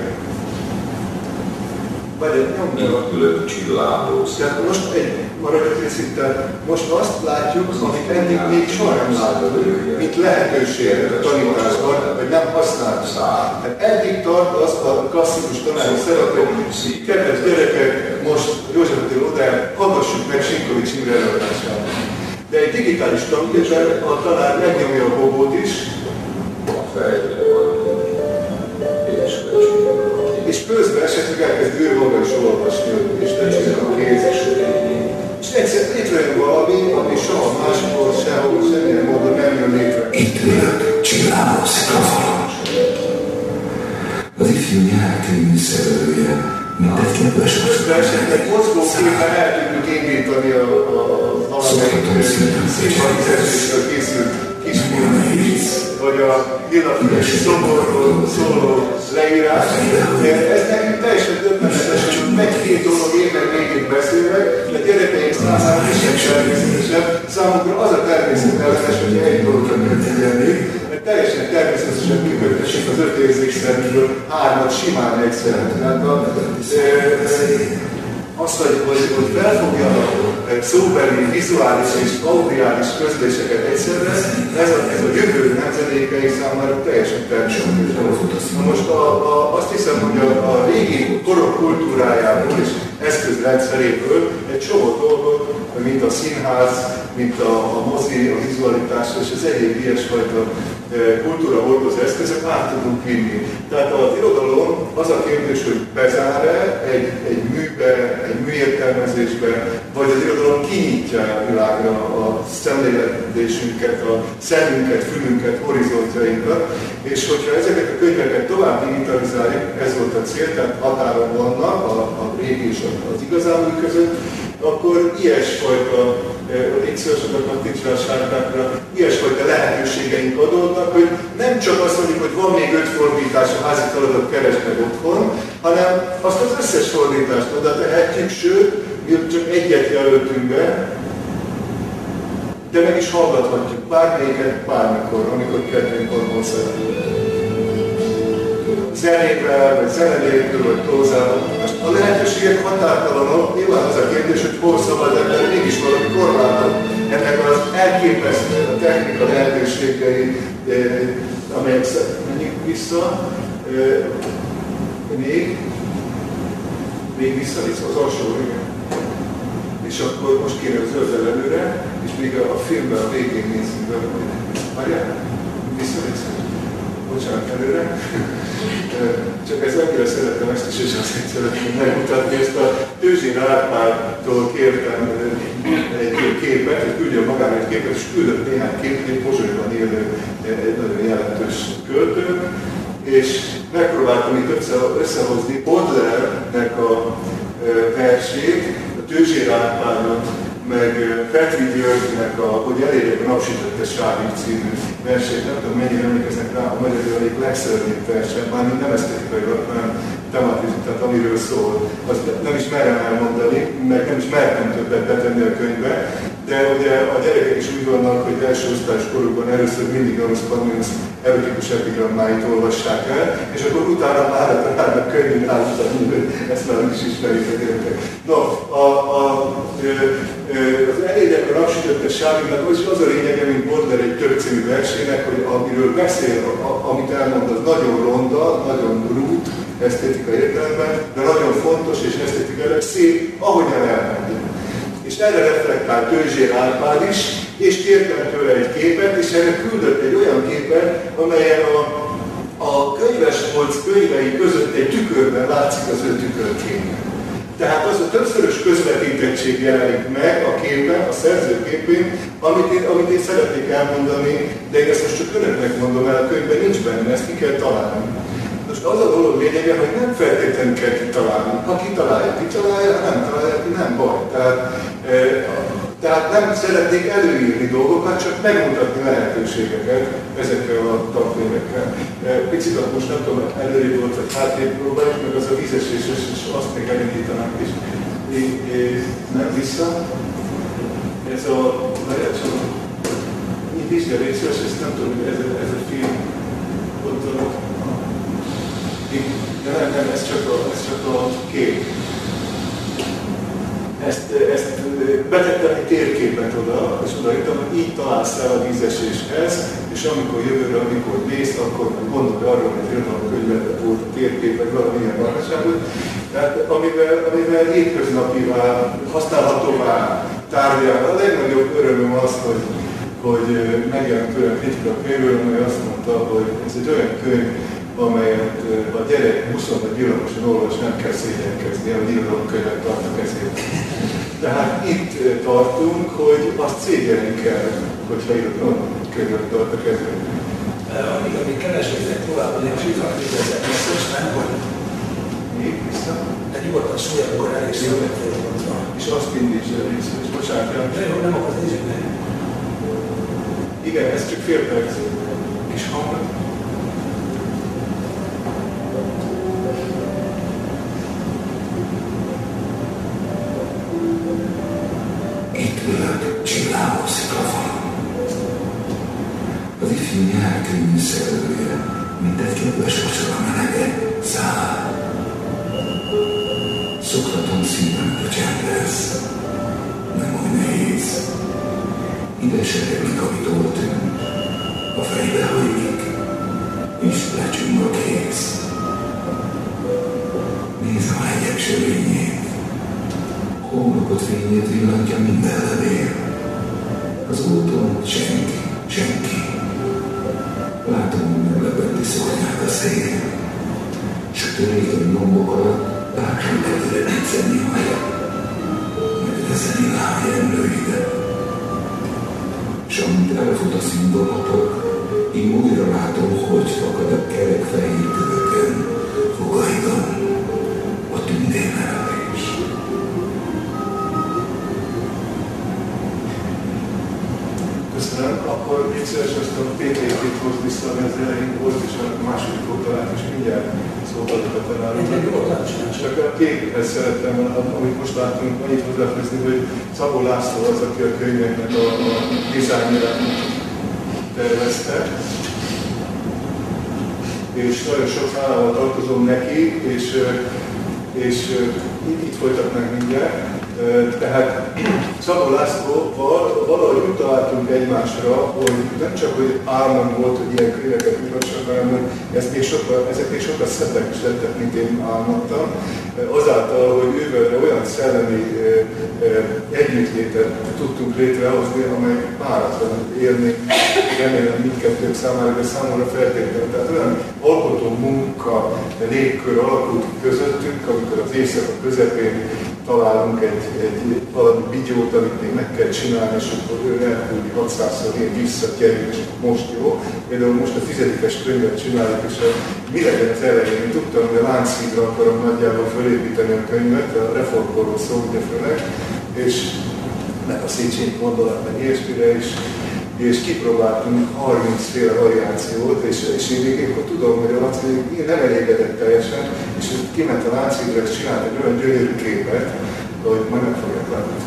Vagy egy nyomda. Külön csillávó. Tehát most egy maradjak egy szinten, most azt látjuk, amit eddig még soha nem látott, mint lehetőséget a tanításban, hogy nem használtuk. Tehát eddig tart az a klasszikus tanári szerep, hogy kedves gyerekek, most József Attila Odár, hallgassuk meg Sinkovics Imre előadását. De egy digitális tankönyvben a tanár megnyomja a gobót is, a fejre van, és és közben esetleg elkezd ő maga is olvasni, és ne csinál a kéz. És egyszer létrejön valami, ami soha máshol, sehol, semmilyen módon nem jön létre. Itt ülök, csillámoszik a falon. Az ifjú nyelvkönyv szerelője, mint egy kedves de esetleg mozgóképpen el tudjuk indítani a, a, a valamelyik színpadi szerzésről készült kisfilm, vagy a Lillafüles szoborról szóló leírás. Ez nekünk teljesen döbbenetes, hogy meg-két dolog éppen végig beszélnek, de gyerekeink számára is sem természetesebb. Számukra az a természetellenes, hogy egy dologra kell figyelni, mert teljesen természetesen működtessük az öt érzékszerűből hármat simán egyszerűen. Tehát a, az, hogy, hogy, hogy felfogjanak szóbeli, vizuális és audiális közléseket egyszerre, ez a, ez a jövő nemzedékei számára teljesen természetes. Most a, a, azt hiszem, hogy a, a régi korok kultúrájából és eszközrendszeréből egy csomó dolgot, mint a színház, mint a, a mozi, a vizualitás és az egyéb ilyesfajta kultúra hordozó eszközök át tudunk vinni. Tehát az irodalom az a kérdés, hogy bezár-e egy, egy műbe, egy műértelmezésbe, vagy az irodalom kinyitja a világra a szemléletésünket, a szemünket, fülünket, horizontjainkat, és hogyha ezeket a könyveket tovább digitalizáljuk, ez volt a cél, tehát határon vannak a, a régi és az igazán új között, akkor ilyesfajta, légy szívesek a tincslásárkákra, ilyesfajta lehetőségeink adódnak, hogy nem csak azt mondjuk, hogy van még öt fordítás a házi feladat, keresd meg otthon, hanem azt az összes fordítást oda tehetjük, sőt, mi csak egyet jelöltünk be, de meg is hallgathatjuk bármelyiket, bármikor, amikor kedvénk van hozzá. Zenével, vagy zenelélkül, vagy prózával. A lehetőségek határtalanok, nyilván az a kérdés, hogy hol szabad ebben mégis valami korlátot. Ennek az elképesztő a technika lehetőségei, eh, amelyek menjünk vissza, eh, még, még vissza, vissza az alsó, igen. És akkor most kéne az zölddel előre, és még a, a filmben a végén nézzünk be, hogy várjál, vissza, vissza. Bocsánat, előre. Csak ez annyira szeretem ezt is, és azt szeretném megmutatni. Ezt a Tőzsin Árpádtól kértem egy képet, hogy küldjön magán egy képet, és küldött néhány képet, egy Pozsonyban élő egy nagyon jelentős költő, és megpróbáltam itt összehozni Baudelaire-nek a versét, a Tőzsin Árpádot, meg Petri Györgynek a Hogy elérjek a napsütötte sávig című versét, nem tudom mennyire emlékeznek rá, a magyar egyik legszerűbb verset, már nem esztetikailag, hanem tematikus, tehát amiről szól. Azt nem is merem elmondani, meg nem is mertem többet betenni a könyvbe, de ugye a gyerekek is úgy vannak, hogy első osztályos korukban először mindig Janus Pannonius erotikus epigrammáit olvassák el, és akkor utána már találnak könyvét állítani, hogy ezt már is ismerik a gyerekek. No, a, a, a, az elérjek a napsütötte sávignak az, az a lényege, mint Baudelaire egy több című versének, hogy amiről beszél, a, amit elmond, az nagyon ronda, nagyon brút, esztétika értelemben, de nagyon fontos és esztétikailag szép, ahogyan elmondja. És erre reflektál Tőzsér Árpád is, és kértem tőle egy képet, és erre küldött egy olyan képet, amelyen a, a könyvespolc könyvei között egy tükörben látszik az ő tükörképe. Tehát az a többszörös közvetítettség jelenik meg a képen, a szerző képén, amit én, amit én szeretnék elmondani, de én ezt most csak önöknek mondom el, a könyvben nincs benne, ezt ki kell találni. Most az a dolog lényege, hogy nem feltétlenül kell kitalálni. Ha kitalálja, kitalálja, ha nem találja, ki nem baj. Tehát, e, tehát nem szeretnék előírni dolgokat, csak megmutatni lehetőségeket ezekkel a tankönyvekkel. E, picit akkor most nem tudom, előrébb volt, vagy hátrébb próbáljuk, meg az a vízesés, és azt még elindítanánk is. É, é, nem vissza. Ez a, lehet csak, így vizsgálészes, ezt nem tudom, hogy ez, ez a film, ott a, de nem, nem, ez csak a, ez csak a kép. Ezt, ezt betettem egy térképet oda, és odaírtam, hogy így találsz el a vízeséshez, és amikor jövőre, amikor mész, akkor gondolj arra, hogy irodalomkönyvben volt a térkép, vagy valamilyen valóságot. Tehát amivel, amivel hétköznapivá, használhatóvá, tárgyál. A legnagyobb örömöm az, hogy, hogy megjelent olyan kritika könyvről, amely azt mondta, hogy ez egy olyan könyv, amelyet a gyerek buszon vagy villamoson olvas, nem kell szégyenkezni, hogy irodalomkönyvet tart a kezében. Tehát itt tartunk, hogy azt szégyelni kell, hogyha irodalomkönyvet tart a kezében. Amíg, amíg keresnétek tovább, hogy én fiúkat kérdezek ezt, és nem vagy. Még vissza? De nyugodtan szólj, amikor elég szólnak fölmondva. És azt mindig is elég, és bocsánat. De jó, nem akarsz nézni meg. Igen, ez csak fél perc. Kis hangot. Itt ülök, csillávó sziklafalon. Az ifjú nyár könnyű szerelője, mint egy kedves vacsora melege, száll. Szoktatom szívem a csendhez. Nem oly nehéz. Ide sereglik, amit ott tűnt. A fejbe hajlik, és lecsüng a kéz. Nézem a hegyek sörényét. Homlokot fényét villantja minden levél. Az úton senki, senki. Látom, hogy meglepeti szornyát a szél. S a törékeny lombok alatt bárcsak kezdve egyszerni haja. Megdezeni lány emlőide. S amint elfut a színvonatok, én újra látom, hogy fakad a kerek fehér köveken, fogaidon a tündémelés. Köszönöm. Akkor így szíves azt a pé té té-t hoz vissza, ami az elején volt, és a második oldalát is mindjárt szóvalok a tanároknak. Csak a képhez szerettem, amit most láttunk, annyit hozzáfűzni, hogy Szabó László az, aki a könyveknek a, a dizájnját tervezte. És nagyon sok hálával tartozom neki, és, és itt folytatnánk mindjárt. Tehát Szabó Lászlóval valahogy úgy találtunk egymásra, hogy nem csak, hogy álmom volt, hogy ilyen könyveket mutassak, hanem hogy ezt még sokkal, ezek még sokkal szebbek is lettek, mint én álmodtam. Azáltal, hogy ővel olyan szellemi együttlétet tudtunk létrehozni, amely páratlan élmény, remélem mindkettők számára, de számomra feltétlenül. Tehát olyan alkotó munka, légkör alakult közöttünk, amikor az éjszaka közepén találunk egy, egy valami videót, amit még meg kell csinálni, és akkor ő elküldi hatszázszor, én visszatyerjük, és most jó. Például most a tizedikes könyvet csináljuk, és a, mi legyen az elején? Én tudtam, hogy a Lánchídra akarom nagyjából fölépíteni a könyvet, a reformkorról szól, ugye főleg, és meg a Széchenyi gondolat, meg ilyesmire is, és kipróbáltunk harmincféle variációt, és, és én végig tudom, hogy a Laci nem elégedett teljesen, és kiment a Lánchídra, és csinált egy olyan gyönyörű képet, hogy majd meg fogják látni.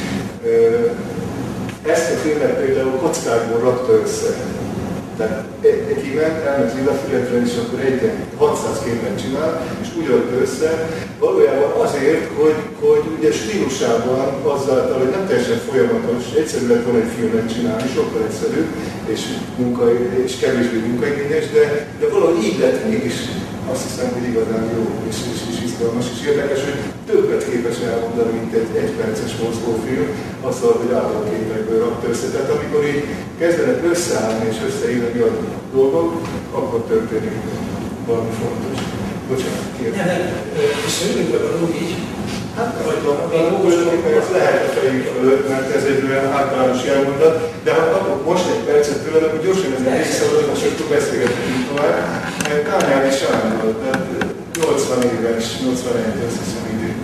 Ezt a filmet például kockákból rakta össze. Tehát kiment, elment Lidafüredre, és akkor egy hatszáz képet csinál, és úgy rakta össze, valójában azért, hogy, hogy ugye stílusában azáltal, hogy nem teljesen folyamatos, egyszerű lett volna egy filmet csinálni, sokkal egyszerűbb, és, munkai, és kevésbé munkaigényes, de, de valahogy így lett mégis azt hiszem, hogy igazán jó és, és, és izgalmas és érdekes, hogy többet képes elmondani, mint egy egyperces mozgófilm, azzal, hogy állatképekből rakta össze. Tehát amikor így kezdenek összeállni és összeírni a dolgok, akkor történik valami fontos. Bocsánat, kérlek. Nem, nem. És szőlőkben való így, Hát vagy van, tulajdonképpen ez lehet a fejünk fölött, mert ez egy olyan általános jelmondat, de ha kapok most egy percet tőled, akkor gyorsan ezzel végigszabadok, és akkor beszélgetünk tovább. Kányádi Sándor, tehát nyolcvan éves, nyolcvanegy, azt hiszem idén.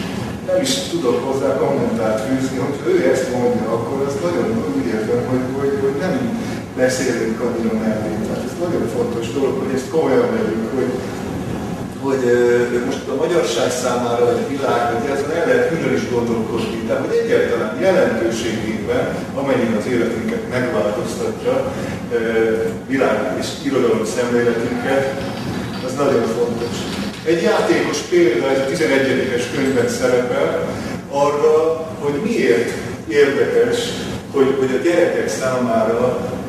Nem is tudok hozzá kommentárt fűzni, hogyha ő ezt mondja, akkor azt nagyon úgy érzem, hogy, hogy, hogy nem beszélünk annyira mellé. Tehát ez nagyon fontos dolog, hogy ezt komolyan vegyük, hogy hogy uh, most a magyarság számára, vagy a világ, hogy ezen el lehet külön is gondolkodni, tehát hogy egyáltalán jelentőségében, amennyi az életünket megváltoztatja, uh, világ és irodalom szemléletünket, az nagyon fontos. Egy játékos példa, ez a tizenegyedikes könyvben szerepel, arra, hogy miért érdekes, hogy, hogy a gyerekek számára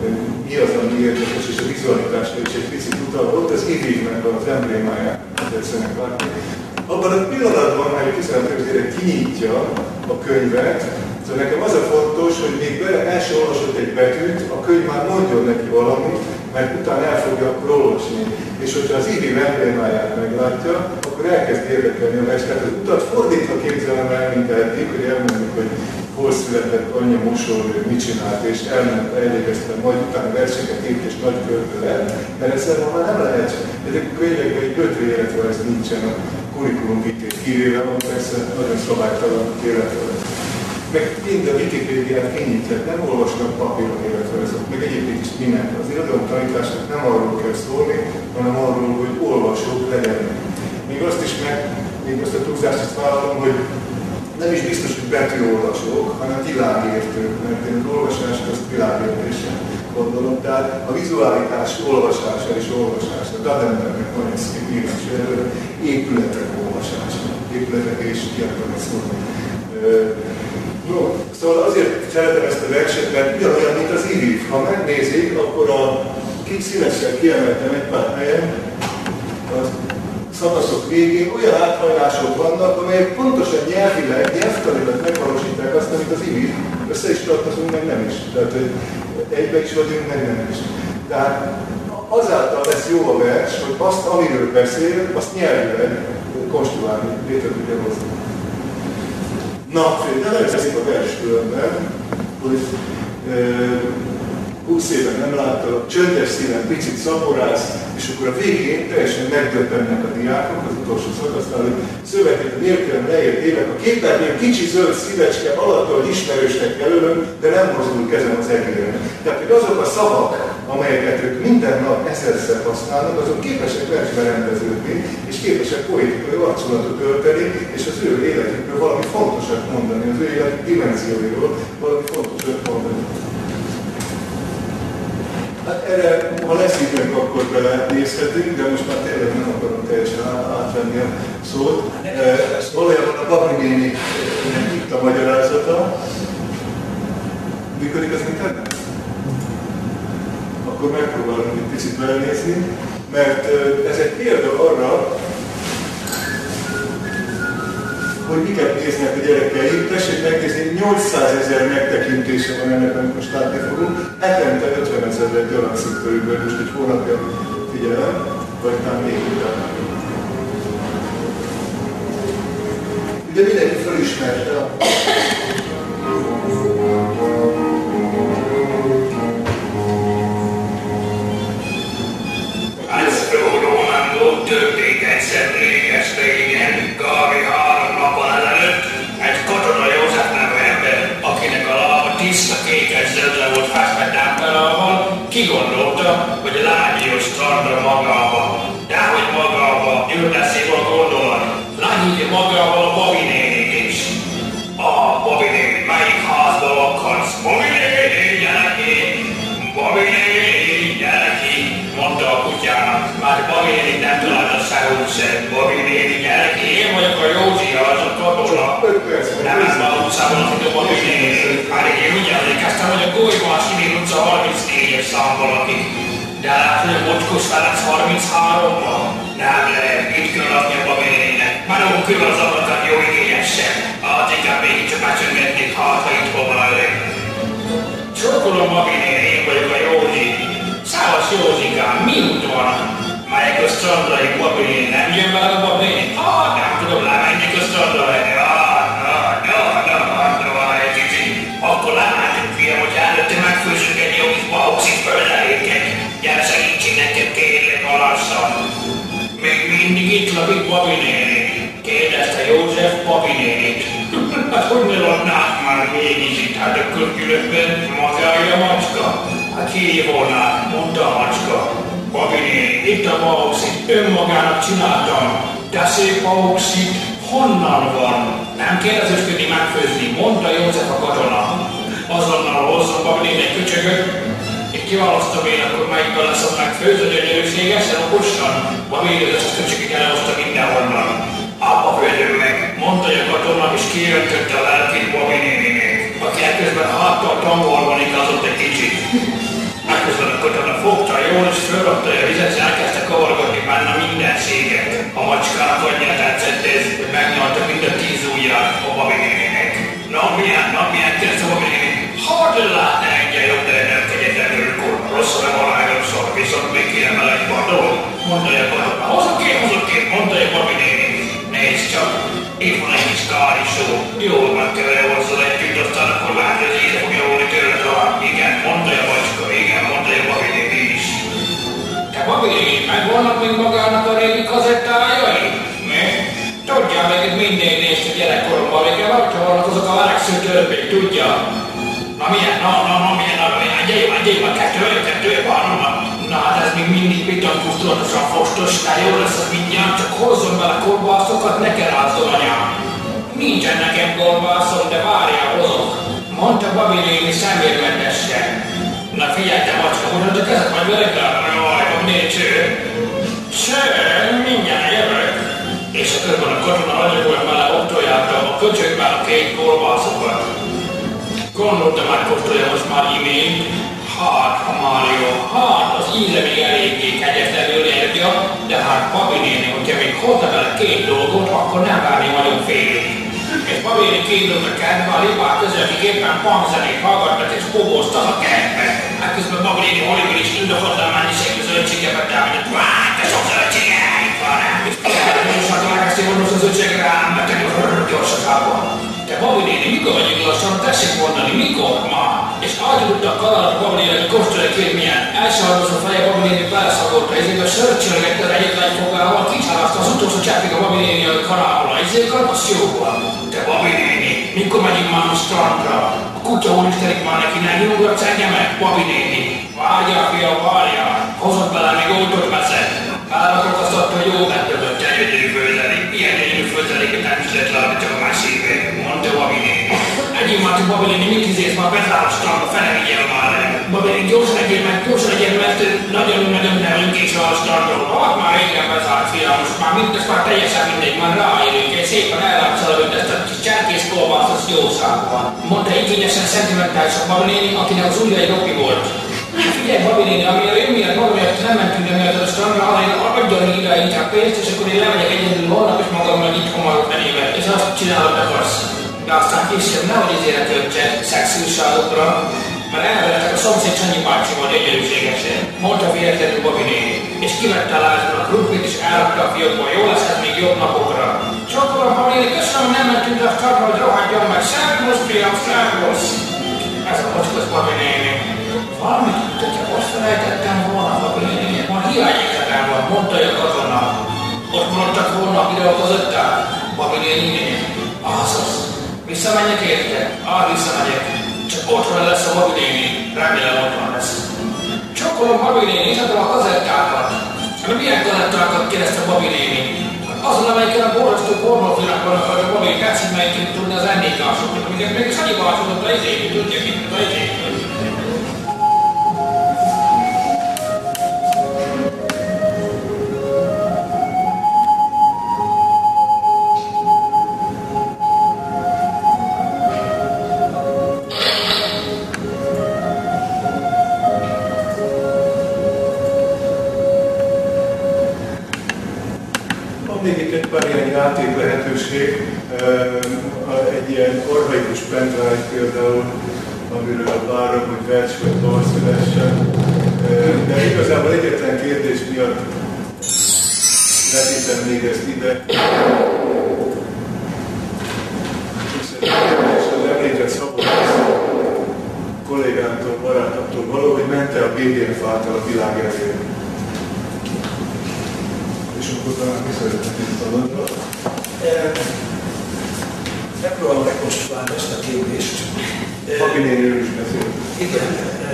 mi az, ami érdekes, és a vizualitásra is egy picit utal. Ott az ivívnek az emblémáját tetszenek látni. Abban a pillanatban, hogy tizenöt gyerek kinyitja a könyvet, szóval nekem az a fontos, hogy még bele el sem olvasott egy betűt, a könyv már mondjon neki valamit, mert utána el fogja akkor olvasni. És hogyha az ívív emblémáját meglátja, akkor elkezd érdekelni a vers. Tehát az utat fordítva képzelem el, mint eddig, hogy elmondjuk, hogy hol született anyja mosolygó, mit csinált, és elment, elvégezte, majd utána verseket írt, és nagy költő lett. Mert ezt már nem lehet. Ezek a könyvekben egy öt életrajz nincsen a kurikulum vitét kivéve, van persze nagyon szabálytalan életrajz. Meg minden Wikipédiát kinyitják, nem olvasnak papíron életrajzot, meg egyébként is mindent. Az irodalom tanításnak nem arról kell szólni, hanem arról, hogy olvasók legyenek. Még azt is meg, még azt a túlzást is vállalom, hogy nem is biztos, hogy betűolvasók, hanem világértők, mert én az olvasást azt világértésre gondolom. Tehát a vizualitás olvasása és olvasása, Dadenbergnek van egy szép írás, épületek olvasása, épületek és ki akarnak szólni. No, szóval azért szeretem ezt a verset, mert ugyanolyan, mint az ivív. Ha megnézik, akkor a kis színesen kiemeltem egy pár helyen, a szakaszok végén olyan áthajlások vannak, amelyek pontosan nyelvileg, nyelvtanilag megvalósítják azt, amit az ivív. Össze is tartozunk, meg nem is. Tehát egybe is vagyunk, meg nem is. Tehát azáltal lesz jó a vers, hogy azt, amiről beszél, azt nyelvileg konstruálni, létre tudja hozni. Na, de nem szép a vers különben, hogy e, húsz éven nem látta, csöndes színen picit szaporász, és akkor a végén teljesen megdöbbennek a diákok, az utolsó szakasznál, hogy szövetét a nélkülön leért évek, a képernyőn kicsi zöld szívecske alatt, hogy ismerősnek jelölöm, de nem mozdul kezem az egéren. Tehát, hogy azok a szavak, amelyeket ők minden nap ezerszer használnak, azok képesek versbe rendeződni, és képesek poétikai arculatot ölteni, és az ő életükről valami fontosat mondani, az ő életük dimenzióiról valami fontosat mondani. Hát erre, ha lesz időnk, akkor belenézhetünk, de most már tényleg nem akarom teljesen átvenni a szót. E, valójában a Babi néninek itt a magyarázata. Működik az internet? Akkor megpróbálunk egy picit belenézni, mert ez egy példa arra, hogy miket néznek a gyerekeim. Tessék megnézni, nyolcszázezer megtekintése van ennek, amit most látni fogunk. Hetente ötvenezerre gyanakszik körülbelül, most egy hónapja figyelem, vagy talán még utána. Ugye mindenki felismerte a... Ez Frodo mondó történt egyszer réges régen, Gári három nappal ezelőtt, egy Katona József nevű ember, akinek a lába tiszta kékes zöldre volt festve támpelával, kigondolta, hogy a lágyos strandra magába. Dehogy magába, jött eszébe a gondolat, lányítja magával a Babi nénit is. A Babi néni, melyik házba akarsz? Babi néni, gyere ki! Babi néni, gyere ki! Mondta a kutyának, már Babi nénit nem találta sehol sem. Babi néni, gyere ki! Én vagyok a Józsi, az a katona. Nem ez van a utcában, mint a Babi néni. Hát én úgy emlékeztem, hogy a Golyván Simén utca harmincnégyes számban lakik. De lehet, hogy a Mocskos Ferenc harminchárom-ban? Nem lehet, itt kell lakni a Babi néninek. Már ó, külön az ablakot jó igényesen. Hát inkább még csak becsöngetnék, hát ha itt hova öreg. Csókolom, Babi néni, én vagyok a Józsi. Szávasz Józsikám, mi út van? Melyek a strandra, egy Babi néni nem jön vele a Babi néni? Hát nem tudom, lemenjek a strandra, hát mindig itt lakik Babi néni? Kérdezte József Babi nénit. Hát hogy ne laknák már mégis itt, hát a körgyűlökben magája a macska? Hát hívónák, mondta a macska. Babi néni, itt a bauxit, önmagának csináltam. De szép bauxit, honnan van? Nem kérdezősködni megfőzni, mondta József a katona. Azonnal hozzon Babi néni egy köcsögöt. Én kiválasztom én, akkor melyikben lesz a megfőző gyönyörűségesen, okosan? Babi néni az köcsögöt elhozta mindenhonnan. Abba főzöm meg, mondta a katona, és kiöntötte a lelkét Babi néninek, aki ekközben háttal tangolban igazodt egy kicsit. Ekközben a katona fogta jól, és fölrakta a vizet, és elkezdte kavargatni benne mindenséget. A macskának annyira tetszett ez, hogy megnyalta mind a tíz ujját a Babi néninek. Na milyen, na milyen, kérdezte Babi néni. Hát látná egyen jobb, de nem kegyet előkor. Rosszra nem alájogszor, viszont még kéne meleg padol. Mondta a katona. Hozok én, hozok én, mondta a Babi néni. Nézd csak, itt van egy kis kárisó. Jól megkeverje hozzá együtt, aztán akkor látja, hogy íze fogja volni tőle tovább. Igen, mondta a macska, igen, mondta a Babi néni is. Te Babi néni, megvannak még magának a régi kazettájai? Mi? Tudjál, meg itt mindig nézd a gyerekkoromban, még elvártja vannak azok a lágsző törpék, tudja? Na milyen, na, na, na, milyen, na, milyen, gyere már, gyere már, kettő, kettő, van, na, na, hát ez még mindig pitankus, tudatosan fostos, de jó lesz az mindjárt, csak hozzon bele kolbászokat, ne kerázzon anyám. Nincsen nekem kolbászom, de várjál, hozok, mondta Babi néni szemérmetesen. Na figyelj, te macska, hogy a kezed majd vereklál, jaj, Babi néni cső. Cső, mindjárt jövök. És a közben a katona anyagolt bele oktoljálta a köcsökben a két kolbászokat. Gondolta már kóstolja most már imént, hát, ha már jó, hát az íze még eléggé kegyetlenül értja, de hát Babi néni, hogyha még hozna bele két dolgot, akkor nem várni nagyon félig. És Babi néni két dolgot kertbe a lipák közül, akik éppen punkzenét hallgatnak és kóboztak a kertbe. Hát közben Babi néni Oliver is indokolta a mennyiségű zöldségeket, elmondott, vágy, de sok zöldsége, itt van, nem? És hát elkezdték mondani a zöldségre rám, mert gyorsakában. Te Babi néni, mikor vagyunk lassan? Tessék mondani, mikor? Ma? És ágyudta a kanalat Babi néni, hogy kóstolja két milyen. Elsajnos a feje Babi néni beleszagolta, ezért a sörcsörögette az egyetlen fogával, kicsálázta az utolsó cseppig a Babi néni a kanálból, ezért karbasz jóval. Te Babi néni, mikor megyünk már a strandra? A kutya úristenik már neki, nem nyugodsz engemet, Babi néni. Várjál, fia, várjál. Hozott bele, még oltot veszed. Elrakok azt adta, hogy jó megtudott, te gyönyörű főzelék. Ilyen gyönyörű főzeléket nem is lehet látni, csak a másikbe, mondta Babi néni. Egyébként már, hogy Babi néni, mit izélsz már bezáll a strandba, fele vigyél már el. Babi néni, gyorsan legyél meg, gyorsan legyél, mert nagyon-nagyon nevünk is a strandról. Hát már régen bezárt, fiam, most már mindez már teljesen mindegy, már ráérünk, egy szépen ellátszal, hogy ezt a kis cserkész kolbászt, az jó számban. Mondta igényesen, szentimentálisan Babi néni, akinek az ujjai Robi volt. Figyelj, Babi néni, amire ő miatt maga miatt nem mentünk de miatt a strandra, hanem adjon ide inkább pénzt, és akkor én lemegyek egyedül holnap, és magammal itt homarok fenébe, és azt csinálod, akarsz. De aztán később nehogy ezért töltse szexúságokra, mert elveretek a szomszéd Sanyi bácsival gyönyörűségesen, mondta véletlenül Babi néni, és kivette a lázból a krumplit, és elrakta a fiókból, jó lesz ez még jobb napokra. Csókolom, Babi néni, köszönöm, hogy nem mentünk a strandra, hogy rohadjon meg, szervusz, fiam, szervusz. Ez a mocskos Babi néni. Valamit, hogyha most felejtettem volna, Babi néni, már hiányéketem van, mondta a katona. Ott maradtak volna a videó közöttel, Babi néni, azaz. Visszamenjek érte? Á, visszamegyek. Csak otthon lesz a Babi néni, remélem otthon lesz. Csókolom, Babi néni, és adom a kazettákat. De milyen kazettákat kérdezte Babi néni? Azon, amelyiken a borzasztó pornófilmek vannak, hogy a Babi tetszik, melyiként tudni az ennékásokat, amiket még Sanyi bácsodott a izéket, tudja ki, a izéket. Játék lehetőség, egy ilyen orhaikus pendrive például, amiről várom, hogy vers vagy dal szülessen. De igazából egyetlen kérdés miatt vetítem még ezt ide. És az említett Szabó kollégámtól, barátomtól való, hogy mente a bé gé ef által a világ elé. És és akkor talán visszajöttetünk a gondra. Megpróbálom rekonstruálni ezt a kérdést. Fabi néniről is beszél. Igen.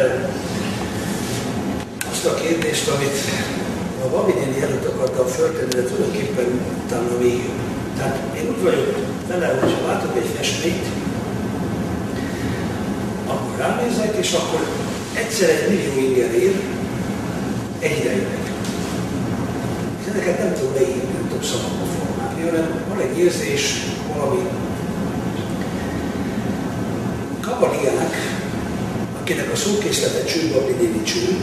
Azt a kérdést, amit a Babi néni előtt akartam föltenni, de tulajdonképpen utána végül. Tehát én úgy vagyok vele, hogyha látok egy festményt, akkor ránézek, és akkor egyszer egy millió inger ér, egyre jönnek. És ezeket nem tudom leírni, nem tudom szavakba formálni, hanem van egy érzés, valami Kabaliák, akinek a szókészlete Cső Babi néni Cső,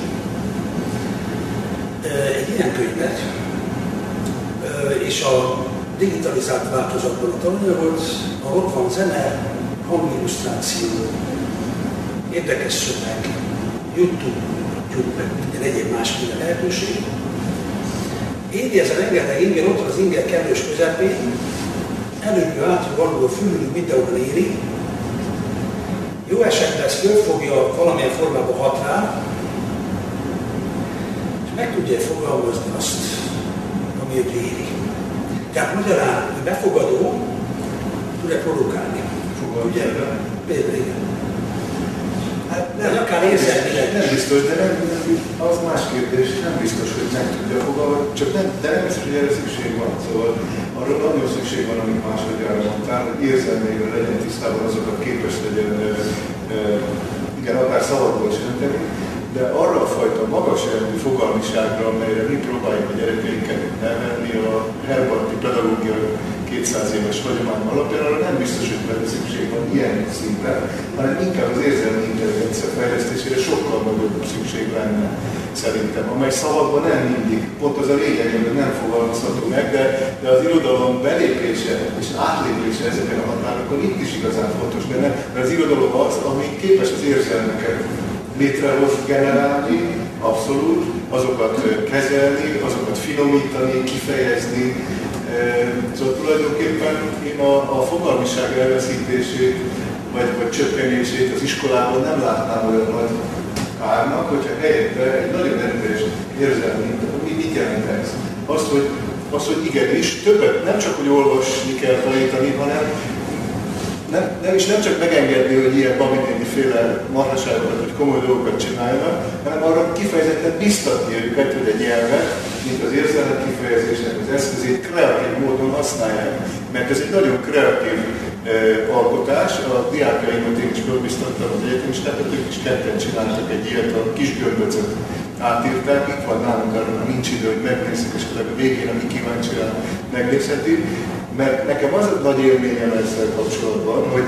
egy ilyen könyvet, és a digitalizált változatban a tananyagot, ahol ott van zene, hangillusztráció, érdekes szöveg, YouTube, YouTube, meg minden egyéb más minden lehetőség. Éri ez a rengeteg inger, ott az inger kellős közepén, előbből, átról, alulról, fülülről mindenhol éri. Jó esetben ezt fölfogja, valamilyen formában hat rá, és meg tudja fogalmazni azt, ami őt éri. Tehát magyarán, hogy befogadó, tud-e produkálni. Ugye? Például igen. Hát nem, akár érzelmileg. Nem biztos, de nem, az más kérdés, nem biztos, hogy meg tudja fogalmazni, csak nem, de nem biztos, hogy erre szükség van. Szóval arra nagyon szükség van, amit másodjára mondtál, hogy érzelmeivel legyen tisztában, azokat képes legyen, e, e, igen, akár szavakból csönteni, de arra a fajta magas rendű fogalmiságra, amelyre mi próbáljuk a gyerekeinket elvenni, a Herbarti pedagógia kétszáz éves hagyomány alapján, arra nem biztos, hogy benne szükség van ilyen szinten, hanem inkább az érzelmi intelligencia fejlesztésére sokkal nagyobb szükség lenne szerintem, amely szavakban nem mindig, pont az a lényeg, hogy nem fogalmazható meg, de, de az irodalom belépése és átlépése ezeken a határokon itt is igazán fontos lenne, mert az irodalom az, ami képes az érzelmeket létrehoz, generálni, abszolút, azokat kezelni, azokat finomítani, kifejezni. Szóval tulajdonképpen én a, a fogalmiság elveszítését, vagy, vagy csökkenését az iskolában nem látnám olyan nagy kárnak, hogyha helyette egy nagyon erős érzelmi, mit jelent ez? Azt, hogy, azt, hogy igenis, többet nem csak, hogy olvasni kell tanítani, hanem Nem, nem is nem csak megengedni, hogy ilyen Babi néni féle marhaságokat vagy komoly dolgokat csináljanak, hanem arra kifejezetten biztatni őket, hogy egy nyelvet, mint az érzelem kifejezésnek az eszközét kreatív módon használják. Mert ez egy nagyon kreatív eh, alkotás. A diákjaimat én is fölbiztattam az egyetemistákat, ők is ketten csináltak egy ilyet, a kis gömböcöt átírták. Itt van nálunk, arra már nincs idő, hogy megnézzük, és a végén, aki kíváncsi rá, megnézheti. Mert nekem az a nagy élményem ezzel kapcsolatban, hogy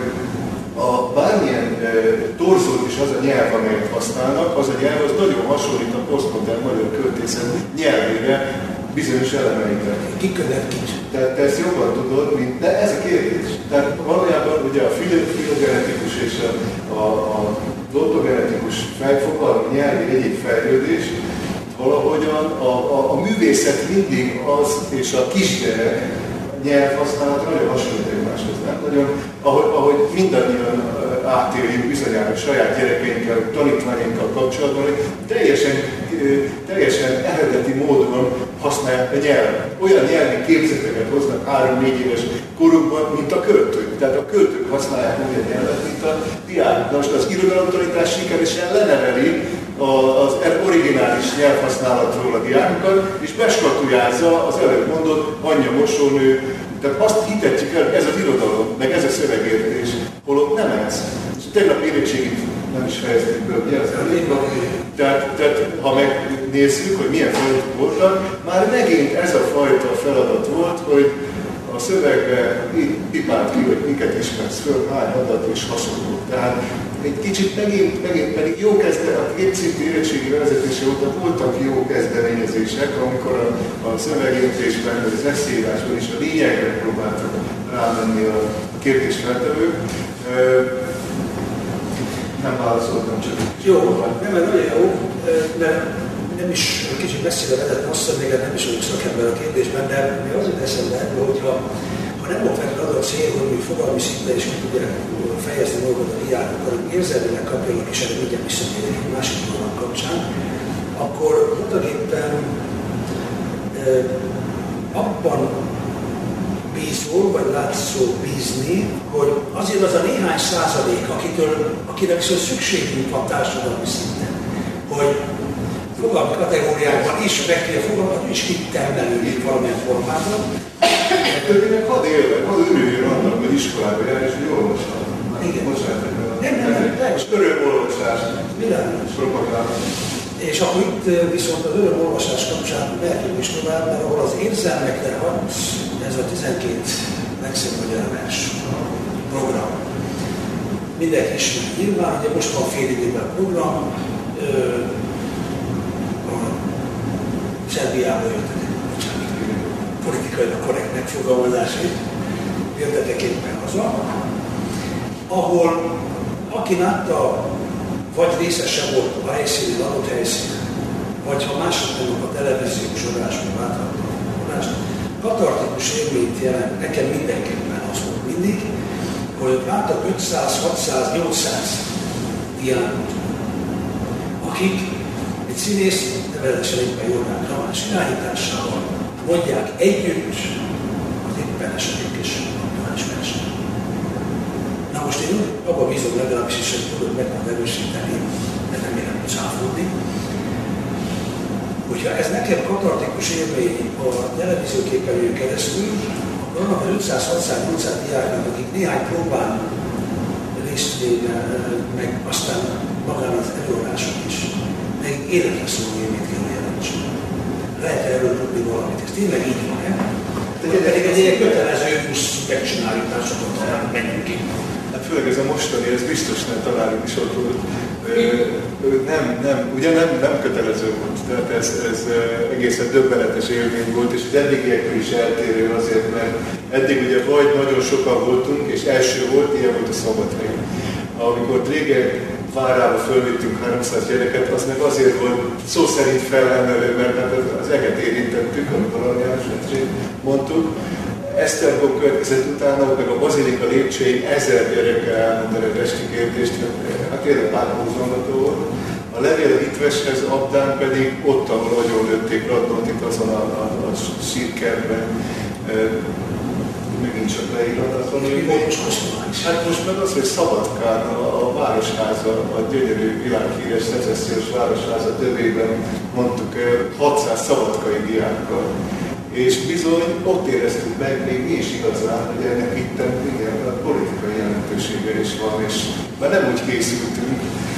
a bármilyen e, torzó is az a nyelv, amelyet használnak, az a nyelv az nagyon hasonlít a posztmodern magyar költészet nyelvére bizonyos elemeikre. Kikövet kicsit. Tehát te ezt jobban tudod, mint, de ez a kérdés. Tehát valójában ugye a filogenetikus és a, a, a lotogenetikus fejfogalmi nyelvi egyik fejlődés valahogyan a, a, a művészet mindig az, és a kisgyerek nyelvhasználata nagyon hasonlít egymáshoz, nem? Nagyon, ahogy, ahogy mindannyian átéljük bizonyára a saját gyerekeinkkel, tanítványainkkal kapcsolatban, hogy teljesen, teljesen eredeti módon használják a nyelvet. Olyan nyelvi képzeteket hoznak három-négy éves korukban, mint a költők. Tehát a költők használják olyan nyelvet, mint a diákok. Most az irodalomtanítás sikeresen leneveli az originális nyelvhasználatról a diákokat, és beskatujázza az előbb mondott anyja, mosónő. Tehát azt hitetjük el, hogy ez az irodalom, meg ez a szövegértés, holott nem ez. Tegnap érettségit nem is fejezték be, ugye az elég van. Tehát, tehát ha megnézzük, hogy milyen feladatok voltak, már megint ez a fajta feladat volt, hogy a szövegbe pipált ki, hogy miket ismersz föl, hány adat és hasonló. Tehát egy kicsit megint, megint pedig jó kezde, a képszintű érettségi vezetése óta voltak jó kezdeményezések, amikor a, a szövegértésben, az eszélyírásban is a lényegre próbáltak rámenni a, a kérdésfeltevők. Nem válaszoltam, csak... Jó, nem, mert nagyon jó, de nem is kicsit messzire vedett azt, hogy még nem is vagyok szakember a kérdésben, de még az jut eszembe ebből, hogyha ha nem volt veled az a cél, hogy fogalmi szinten is ki tudja fejezni dolgot a diákok, hanem érzelmileg kapcsolatban, és erre mindjárt visszatérünk egy másik dolog kapcsán, akkor voltak éppen e, abban bízol, vagy látszol bízni, hogy azért az a néhány százalék, akitől, akinek viszont szükségünk van társadalmi szinten, hogy fogalmi kategóriákban is meg tudja fogalmazni, és itt termelődik valamilyen formában. Többinek hadd élve, hadd örüljön annak, hogy iskolába jár, és hogy olvashat. Igen. Bocsánat, nem, nem, nem, nem. most örömolvasás. Világos. Propagálva. És akkor itt viszont az örömolvasás kapcsán mehetünk is tovább, mert ahol az érzelmekre hat, ez a tizenkét legszebb magyar vers program. Mindenki ismeri nyilván, ugye most van fél időben a program, ö, a Szerbiába jöttetek, bocsánat, politikailag korrekt megfogalmazásait, jöttetek éppen haza, ahol aki látta, vagy részese volt a helyszínen, adott helyszínen, vagy ha másodnak a televíziós adásban látható adást, katartikus élményt jelent, nekem mindenképpen az volt mindig, hogy láttak ötszáz, hatszáz, nyolcszáz diákot, akik egy színész, nevezetesen éppen Jordán Tamás irányításával mondják együtt az éppen esedékes aktuális verset. Na most én abban bízom legalábbis is, hogy tudod meg majd erősíteni, de nem érem cáfolni, hogyha ez nekem katartikus élmény a televízióképernyőn keresztül, akkor annak az ötszáz, hatszáz, nyolcszáz diáknak, akik néhány próbán részt véve, meg aztán magán az előadások is, meg életre szóló élményt kell jelentsen. Lehet erről tudni valamit, ez tényleg így van-e? Tehát pedig egy ilyen kötelező busz megcsinálításokat talán menjünk ki. Hát főleg ez a mostani, ez biztos nem tanárunk is ott volt. Nem, nem, ugye nem, nem kötelező volt, tehát ez, ez egészen döbbenetes élmény volt, és az eddigiektől is eltérő azért, mert eddig ugye vagy nagyon sokan voltunk, és első volt, ilyen volt a Szabadhely. Amikor Tréger várába fölvittünk háromszáz gyereket, az meg azért volt szó szerint felemelő, mert az eget érintettük, amikor aranyását mondtuk. Esztergom következett utána, meg a bazilika lépcsőjén ezer gyerekkel elmondani a esti kérdést, hát tényleg bárhúzongató volt. A levél hitveshez abdán pedig ott, ahol nagyon lőtték Radnótit azon a, a, a sírkertben, e, megint csak leíratlan. Hát most meg az, hogy Szabadkán a, a Városháza, a gyönyörű világhíres szecessziós Városháza tövében mondtuk el hatszáz szabadkai diákkal. És bizony ott éreztük meg még mi is igazán, hogy ennek itt igen, a politikai jelentősége is van, és már nem úgy készültünk,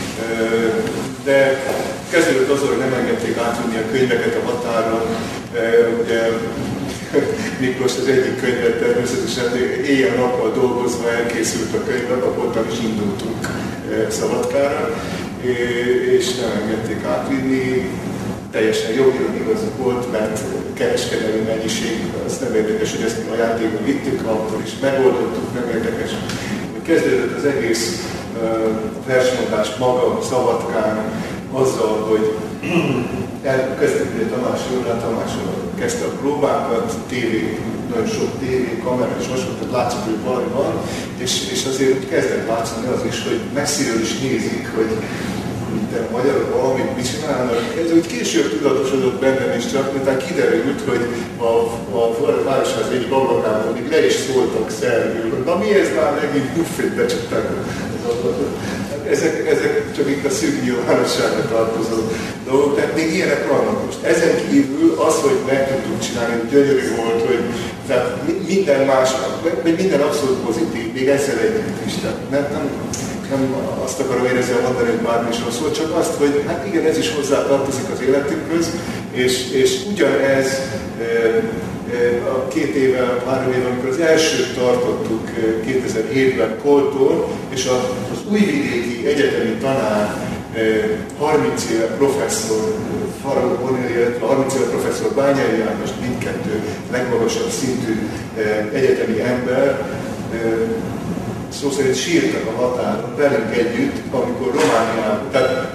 de kezdődött azon, hogy nem engedték átvinni a könyveket a határon. Ugye Miklós az egyik könyvet természetesen éjjel-nappal dolgozva elkészült a könyvet, akkor is indultunk Szabadkára, és nem engedték átvinni. Teljesen jogilag igazuk volt, mert kereskedelmi mennyiség, az nem érdekes, hogy ezt mi ajándékba vittük, akkor is megoldottuk, nem érdekes. Kezdődött az egész uh, versmondás maga Szabadkán azzal, hogy elkezdett ugye Tamás Jordán, Tamás kezdte a próbákat, tévé, nagyon sok tévé, kamera és hasonló, tehát látszott, hogy valami van, és, és azért kezdett látszani az is, hogy messziről is nézik, hogy minden magyarok valamit mit csinálnak. Ez úgy később tudatosodott bennem is csak, mert kiderült, hogy a, a Városház egyik ablakában még le is szóltak szervül, hogy na mi ez már megint buffét becsapták az ablakot. Ezek, ezek csak itt a szűk nyilvánosságra tartozó dolgok, tehát még ilyenek vannak most. Ezen kívül az, hogy meg tudtuk csinálni, hogy gyönyörű volt, hogy tehát minden más, minden abszolút pozitív, még ezzel együtt is. Tehát nem, nem, nem azt akarom érezni a mondani, hogy bármi is rosszul, csak azt, hogy hát igen, ez is hozzá tartozik az életünkhöz, és, és ugyanez e, e, a két éve, három éve, amikor az elsőt tartottuk kétezer-hétben Koltól, és a, az újvidéki egyetemi tanár e, harminc éve professzor, Faragó Kornélia, illetve harminc éve professzor Bányai János, mindkettő legmagasabb szintű e, egyetemi ember, e, szó szerint sírtak a határon velünk együtt, amikor Romániában, tehát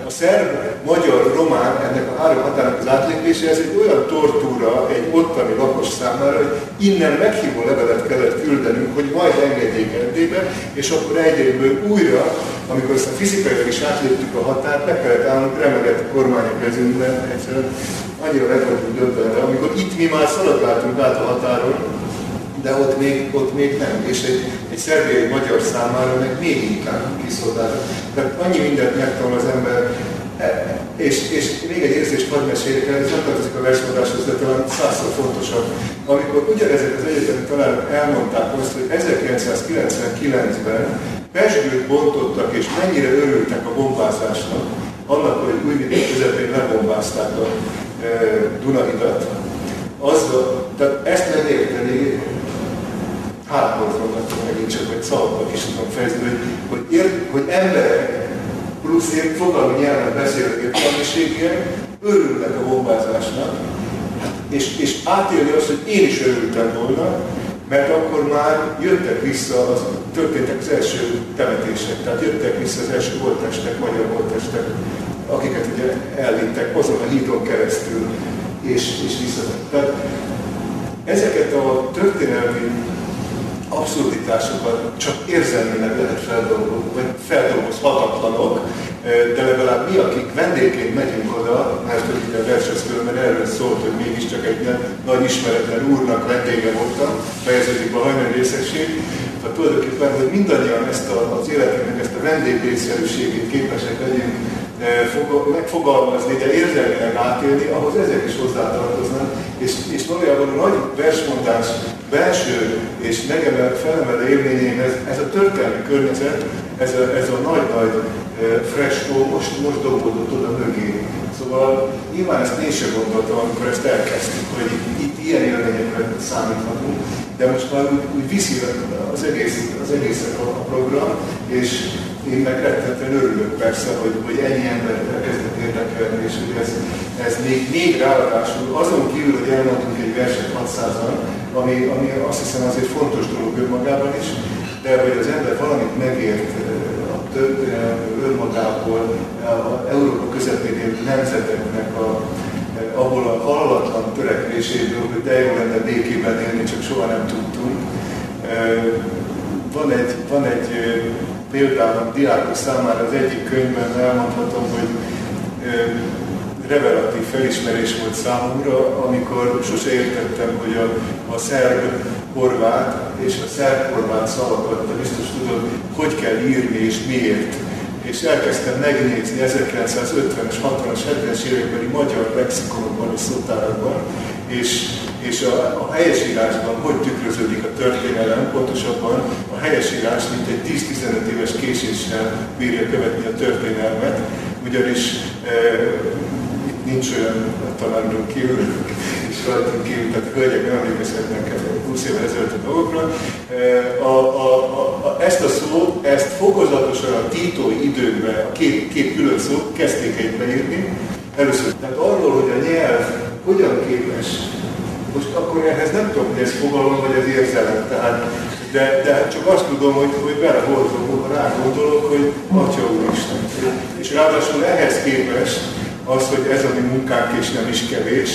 a szerb, magyar, román, ennek a három határnak az átlépése, ez egy olyan tortúra egy ottani lakos számára, hogy innen meghívó levelet kellett küldenünk, hogy majd engedjék Erdélybe, és akkor Erdélyből újra, amikor aztán fizikailag is átléptük a határt, meg kellett állnunk remegett a kormány a kezünkben, egyszerűen annyira le voltunk döbbenve, amikor itt mi már szaladgáltunk át a határon, de ott még, ott még nem, és egy, egy szerbiai magyar számára meg még inkább kiszolgáltak. Tehát annyi mindent megtanul az ember, és, és még egy érzést hadd meséljek el, ez nem tartozik a versmondáshoz, de talán százszor fontosabb. Amikor ugyanezek az egyetemi tanárok elmondták azt, hogy ezerkilencszázkilencvenkilencben pezsgőt bontottak, és mennyire örültek a bombázásnak, annak, hogy Újvidék közepén lebombázták a e, Dunahidat, azzal, tehát ezt megérteni, hátborzolgatom megint csak, hogy szavaknak is tudom fejezni, hogy, hogy, ér, hogy emberek plusz ér, fogalmi nyelven beszélő értelmiségiek örülnek a bombázásnak, és, és átélni azt, hogy én is örültem volna, mert akkor már jöttek vissza, az, történtek az első temetések, tehát jöttek vissza az első holttestek, magyar holttestek, akiket ugye elvittek azon a hídon keresztül, és, és visszatett. Ezeket a történelmi abszurditásokat csak érzelmileg lehet feldolgozni, vagy feldolgozhatatlanok, de legalább mi, akik vendégként megyünk oda, mert ugye a versenyszülőben erről szólt, hogy mégiscsak egy nagy ismeretlen úrnak vendége voltam, fejeződik a hajnali részegség, tehát tulajdonképpen, hogy mindannyian ezt a, az életünknek ezt a vendégrészszerűségét képesek legyünk megfogalmazni, de érzelmileg átélni, ahhoz ezek is hozzátartoznak. És, és valójában a nagy versmondás belső és megemel, felemelő élményén ez, ez a történelmi környezet, ez a, ez a nagy-nagy freskó most, most dobódott oda mögé. Szóval nyilván ezt én sem gondoltam, amikor ezt elkezdtük, hogy itt, itt ilyen élményekre számíthatunk, de most már úgy, úgy viszi az egész, az egészek a, a program, és én meg rettentően örülök persze, hogy, hogy ennyi embert elkezdett érdekelni, és hogy ez, ez még, még ráadásul azon kívül, hogy elmondtunk egy verset hatszázan, ami, ami azt hiszem az egy fontos dolog önmagában is, de hogy az ember valamit megért a történelmű önmagából, az Európa közepén élő nemzeteknek a, ahol a hallatlan törekvéséből, hogy de jó lenne békében élni, csak soha nem tudtunk. Van egy, van egy például diákok számára az egyik könyvben elmondhatom, hogy revelatív felismerés volt számomra, amikor sose értettem, hogy a, a szerb-horvát és a szerb-horvát szavakat, de biztos tudod, hogy kell írni és miért. És elkezdtem megnézni ezerkilencszázötvenes, hatvanas, hetvenes évekbeli magyar lexikonokban és szótárakban, és, és a, a helyesírásban hogy tükröződik a történelem, pontosabban a helyesírás mint egy tíz-tizenöt éves késéssel bírja követni a történelmet, ugyanis e, itt nincs olyan tanárunk kívül, és rajtunk kívül, tehát a hölgyek nem emlékezhetnek húsz évvel ezelőtt a dolgokra. E, a, a, a, a, ezt a szót, ezt fokozatosan a títói időkben, a két, két külön szót kezdték egybeírni. Először, tehát arról, hogy a nyelv hogyan képes, most akkor ehhez nem tudom, hogy ez fogalom, vagy az érzelem, tehát, de, de csak azt tudom, hogy, hogy belehordom, ha rá gondolok, hogy Atya Úristen. És ráadásul ehhez képest az, hogy ez a mi munkánk és nem is kevés,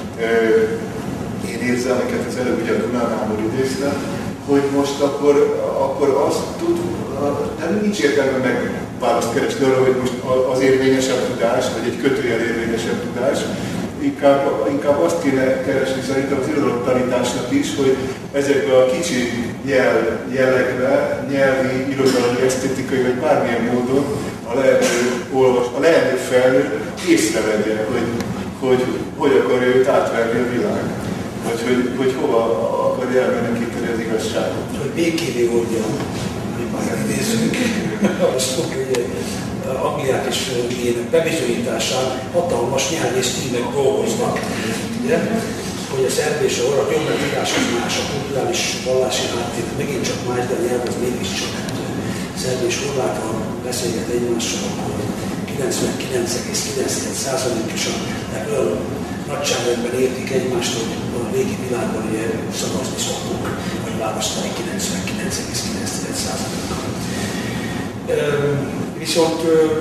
én érzelmeket az előbb ugye a Dunánából idéztem, hogy most akkor, akkor azt tud, nem nincs értelme meg választ keresni arra, hogy most az érvényesebb tudás, vagy egy kötőjel érvényesebb tudás, Inkább, inkább azt kéne keresni szerintem az irodalomtanításnak is, hogy ezekben a kicsi jel, jellegben, nyelvi, irodalmi, esztétikai, vagy bármilyen módon a lehető, olvas, a lehető felnőtt észrevegye, hogy, hogy hogy akarja őt átverni a világ, vagy hogy, hogy hova akarja elmenekíteni az igazságot. Hogy békévé oldja, hogy már idézünk, azt mondja, Angliát és ilyenek bebizonyításán hatalmas nyelvész tímek dolgoznak, ugye? Hogy a szerb és a horvát nyomtatás az más, a kulturális vallási háttér megint csak más, de a nyelv az mégiscsak. Szerb és horvátan beszélget egymással, akkor kilencvenkilenc egész kilenc százalékosan ebből nagyságrendben értik egymást, hogy a régi világban ugye szavazni szoktuk, vagy választani kilencvenkilenc egész kilenc százalékkal. Viszont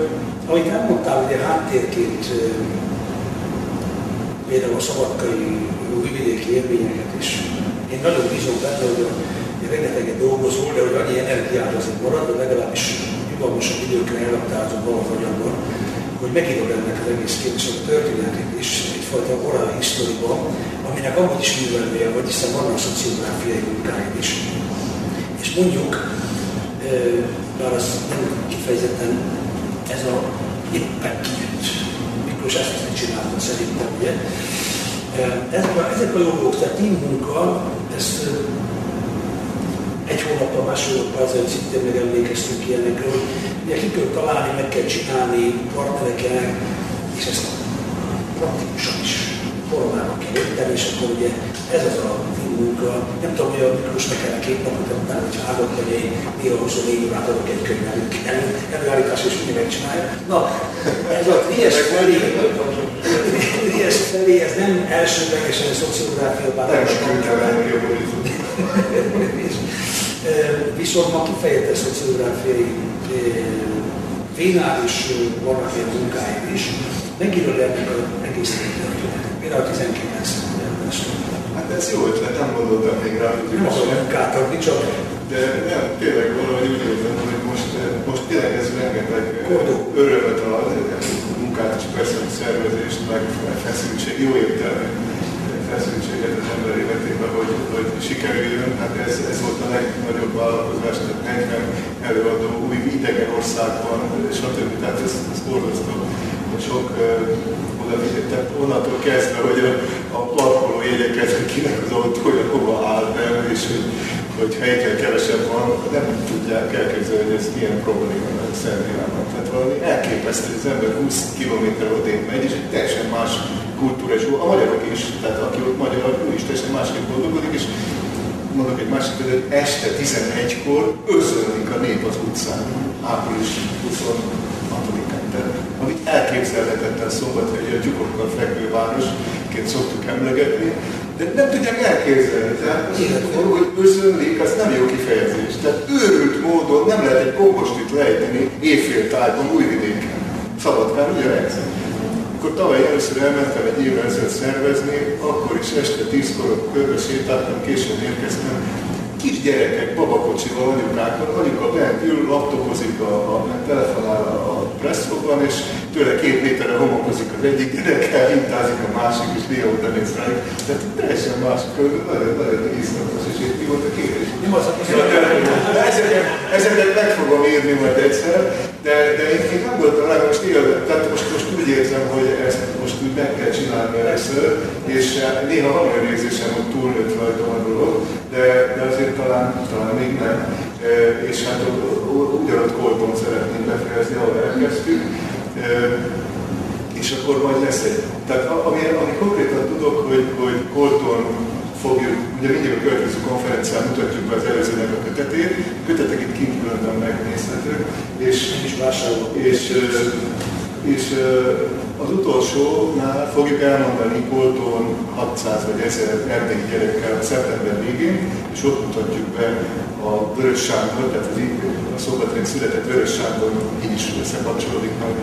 Amit elmondtál, ugye háttérként például a szabadkai újvidéki élményeket is. Én nagyon bízom benne, hogy rengeteget dolgozol, de hogy annyi energiád azért marad, de legalábbis nyugalmasabb időkre elraktázom valahogy, hogy megírod ennek az egész kérdésnek a történetét és egyfajta oral historiban, aminek amúgy is művelője vagy, hiszen vannak szociográfiai munkáid is. És mondjuk, bár az nem kifejezetten ez a éppen kijött. Miklós ezt nem csinálta szerintem, ugye? Ezek a, ezek a dolgok, tehát team munka, ezt egy hónappal, másfél hónappal ezelőtt szintén megemlékeztünk ilyenekről, hogy ugye ki kell találni, meg kell csinálni partnerekkel, és ezt praktikusan is formának kell önteni, és akkor ugye ez az a team munka. Nem tudom, hogy a Miklósnak erre két napot adtál, hogy áldott vagy én néha huszonnégy órát adok egy könyv előállítás, és úgy megcsinálja. Na, ez a Triest felé, Triest felé, ez nem elsődlegesen a szociográfia, bár nem viszont ma kifejezett szociográfiai vénális vannak ilyen munkáid is, megírod ennek az egész történetet, például a tizenkilenc Hát ez jó ötlet, nem gondoltam még rá, hogy nem akarom munkát adni, csak... De nem, tényleg valahogy úgy érzem, hogy most, most tényleg ez rengeteg örömet ad, munkát és persze szervezést, meg feszültség, jó értelme feszültséget az ember életében, hogy, hogy sikerüljön. Hát ez, ez volt a legnagyobb vállalkozás, tehát negyven előadó új idegen országban, stb. Tehát ez, ez borzasztó. Sok uh, oda tehát onnantól kezdve, hogy a, a parkoló jegyeket kinek az autója hova áll be, és hogy, hogy helyekkel kevesebb van, nem tudják elképzelni, hogy ez ilyen probléma Szerbiában. Tehát valami elképesztő, hogy az ember húsz kilométer odébb megy, és egy teljesen más kultúra, és a magyarok is, tehát aki ott magyar, ő is teljesen másképp boldogodik, és mondok egy másik, hogy este tizenegykor özönlik a nép az utcán, április huszonhatodikán. Amit elképzelhetetlen Szombathely, a tyúkokkal fekvő városként szoktuk emlegetni, de nem tudják elképzelni. Tehát hogy özönlik, az nem jó kifejezés. Tehát őrült módon nem lehet egy kombostit lejteni éjféltájban Újvidéken. Szabadkán ugyanez. Akkor tavaly először elmentem egy évvel ezelőtt szervezni, akkor is este tízkor körbe sétáltam, későn érkeztem. Kis gyerekek, babakocsival, anyukákkal, anyuka bent ül, laptopozik, a, a, telefonál a presszfogban, és tőle két méterre homokozik az egyik gyerekkel, hintázik a másik, és néha oda néz rájuk. Tehát teljesen más, nagyon-nagyon iszonyatos, és itt mi volt a kérés? Nem az a ezeket, ezeket meg fogom írni majd egyszer, de, de én, én nem voltam rá, most élve, tehát most, most úgy érzem, hogy ezt most úgy meg kell csinálni először, és néha van olyan érzésem, hogy túlnőtt rajtam a dolog, de, de azért talán, talán még nem. E, és hát ugyanott Kolton szeretném befejezni, ahol elkezdtük. E, és akkor majd lesz egy... Tehát ami, ami konkrétan tudok, hogy, hogy Kolton fogjuk, ugye mindig a következő konferencián mutatjuk be az előzőnek a kötetét, a kötetek itt kint különben megnézhetők, és, és, és, és az utolsónál fogjuk elmondani Kolton hatszáz vagy ezer erdélyi gyerekkel szeptember végén, és ott mutatjuk be a Vörös Sándor, tehát az a Szombathelyen született Vörös Sándor így is összekapcsolódik majd.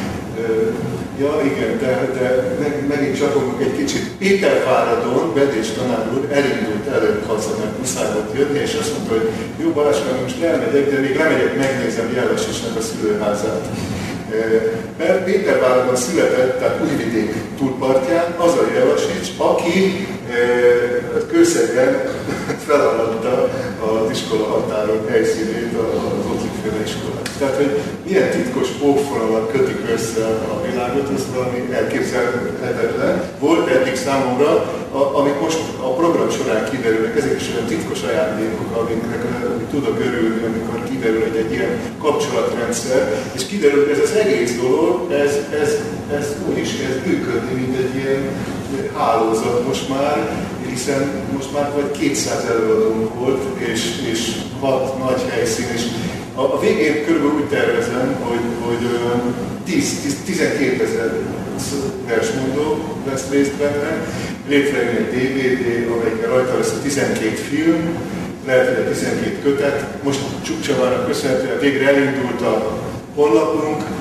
Ja, igen, de, de meg, megint csapogunk egy kicsit. Péterváradon Bedés tanár úr elindult előtt haza, mert muszáj volt jönni, és azt mondta, hogy jó Balázskám, most elmegyek, de még lemegyek, megnézem Jelvasisnek a szülőházát. Mert Péterváradon született, tehát Újvidék túlpartján, az a Jelvasics, aki Kőszegen feladta az iskola határon helyszínét, az Ottlikféle iskolát. Tehát, hogy milyen titkos pókfonalat kötik össze a világot, az valami elképzelhetetlen. Volt eddig számomra, amik most a program során kiderülnek, ezek is olyan titkos ajándékok, amiknek amik tudok örülni, amikor kiderül egy, egy ilyen kapcsolatrendszer, és kiderül, hogy ez az egész dolog, ez, ez, ez úgy is kezd működni, mint egy ilyen hálózat most már, hiszen most már vagy kétszáz előadónk volt, és, és hat nagy helyszín, és a, a végén körülbelül úgy tervezem, hogy, hogy tíz-tizenkét-ezer versmondó lesz részt benne, létrejön egy dé vé dé, amelyikkel rajta lesz a tizenkét film, lehet, hogy a tizenkét kötet. Most Csuk Csavának köszönhetően végre elindult a honlapunk, ott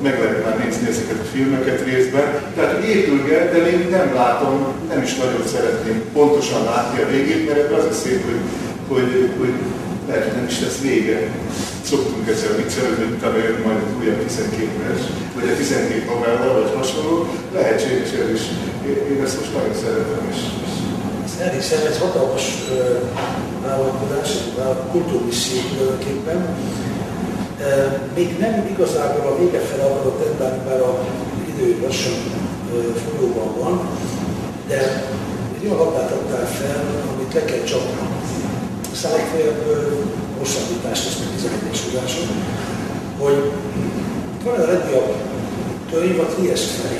meg lehet már nézni ezeket a filmeket részben. Tehát épülget, de még nem látom, nem is nagyon szeretném pontosan látni a végét, mert az a szép, hogy, hogy, hogy lehet, hogy nem is lesz vége. Szoktunk ezzel viccelődni, hogy utána jön majd az újabb tizenkét vers, vagy a tizenkét novella, vagy hasonló. Lehetséges ez is. Én ezt most nagyon szeretem is. Elhiszem, ez hatalmas vállalkozás, kultúrmisszió tulajdonképpen. Még nem igazából a vége fel akarott ember, mert az idő lassan folyóban van, de egy olyan labdát adtál fel, amit le kell csapni. Aztán legfeljebb hosszabbítást lesz meg tizenegyes tudáson, hogy van a legjobb könyv a Triest felé.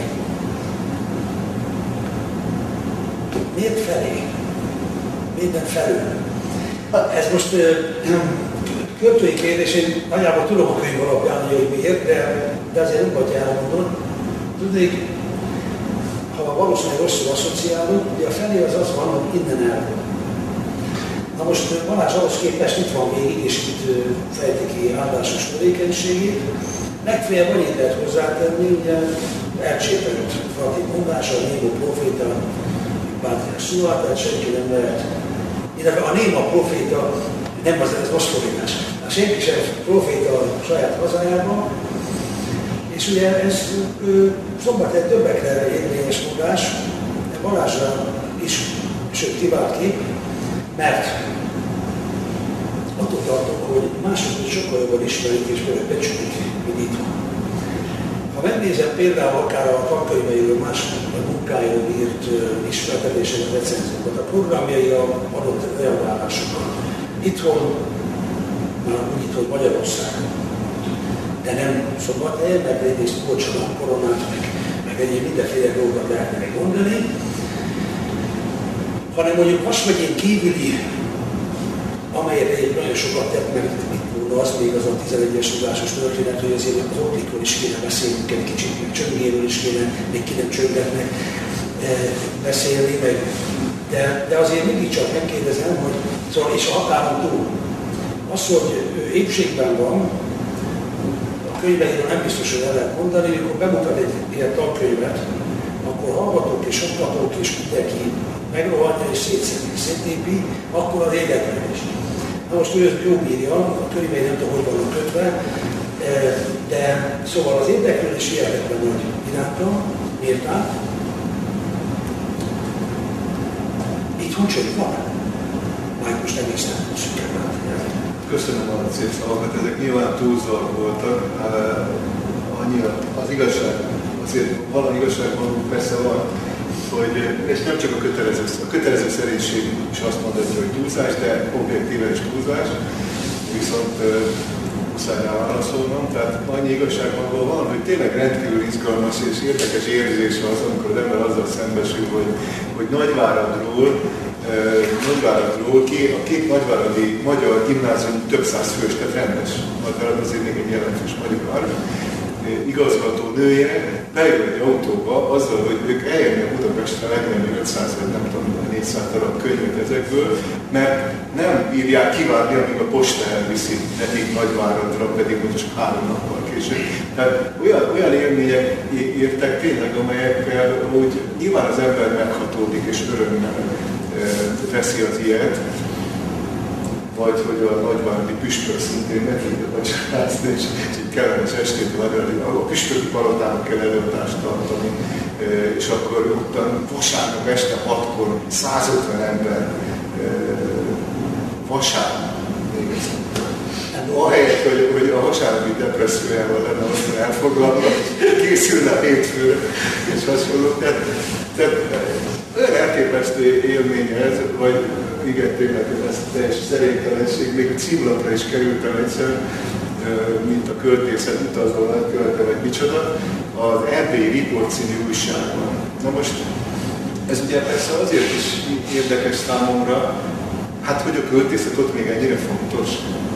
Miért felé? Minden felül. Ez most költői kérdés, én nagyjából tudom a könyv alapján, hogy miért, de, de azért nem vagy elmondani. Tudnék, ha valószínűleg rosszul asszociálunk, ugye a felé az az van, hogy innen elmond. Na most Balázs ahhoz képest itt van végig, és itt fejti ki áldásos tevékenységét. Legfeljebb annyit lehet hozzátenni, ugye elcsépelt Frati mondása, a Néma proféta, Pátriás szóval, tehát senki nem lehet. Illetve a Néma proféta, nem az, ez rossz fordítás. Senki sem proféta a saját hazájában, és ugye ez szombathely többekre érvényes mondás, Balázsra is, sőt kivált ki, mert attól tartok, hogy másokat sokkal jobban ismerik és becsülik, mint itt van. Ha megnézem például akár a tankönyveiről, más munkáiról írt ismertetéseket, recenziókat, a programjaira adott reagálásokat. Itthon, már úgy itt, hogy Magyarországon, de nem Szombathelyen, meg egyrészt Polcsanak, Koronát, meg, meg egyéb mindenféle dolgokat lehetne meg mondani, hanem mondjuk Vas megyén kívüli, amelyet egyébként nagyon sokat tett meg, mit volna az még az a tizenegyes tudásos történet, hogy azért az optikról is kéne beszélnünk, egy kicsit meg csöngéről is kéne, még ki nem csöngetnek e, beszélni, meg, de, de azért mégiscsak megkérdezem, hogy szóval és a határon túl, az, hogy épségben van, a könyveiről nem biztos, hogy el lehet mondani, amikor bemutat egy ilyen tankönyvet, akkor hallgatók és oktatók és mindenki megrohadja és szétépi, akkor a érdeklődés. Na most ő jó bírja, a könyvei nem tudom, hogy vannak kötve, de szóval az érdeklődés hihetetlen nagy iránta, méltán. Itthon csönd van. Majd most egészen sikerül látni. Köszönöm a szép szavakat, ezek nyilván túlzóak voltak. Annyi az igazság, azért valami igazság való persze van, hogy és nem csak a kötelező, a kötelező szerénység is azt mondhatja, hogy túlzás, de objektíven is túlzás, viszont uh, muszáj rá válaszolnom. Tehát annyi igazságban van, hogy tényleg rendkívül izgalmas és érdekes érzés az, amikor az ember azzal szembesül, hogy, hogy Nagyváradról, uh, Nagyváradról ki, a két nagyváradi magyar gimnázium több száz fős, tehát rendes. Nagyvárad azért még egy jelentős magyar igazgató nője bejön egy autóba azzal, hogy ők eljönnek Budapestre megvenni ötszáz vagy nem tudom, négyszáz darab könyvet ezekből, mert nem bírják kivárni, amíg a posta elviszi nekik Nagyváradra, pedig most csak három nappal később. Tehát olyan, olyan élmények értek tényleg, amelyekkel úgy nyilván az ember meghatódik és örömmel veszi az ilyet, vagy hogy a nagyváradi püspök szintén meghívja vacsorázni, és egy kellemes estét van, a püspöki palotának kell előadást tartani, és akkor ottan vasárnap este hatkor százötven ember vasárnap még egyszer. Ahelyett, hogy, hogy a vasárnapi depressziójával lenne aztán elfoglalva, készülne a hétfőre, és hasonló. Tehát, tehát olyan elképesztő élmény ez, vagy igen, tényleg ez teljes szerénytelenség, még a címlapra is kerültem egyszer, mint a költészet utazó nagykövete, vagy micsoda, az Erdélyi Riport című újságban. Na most, ez ugye persze azért is érdekes számomra, hát hogy a költészet ott még ennyire fontos.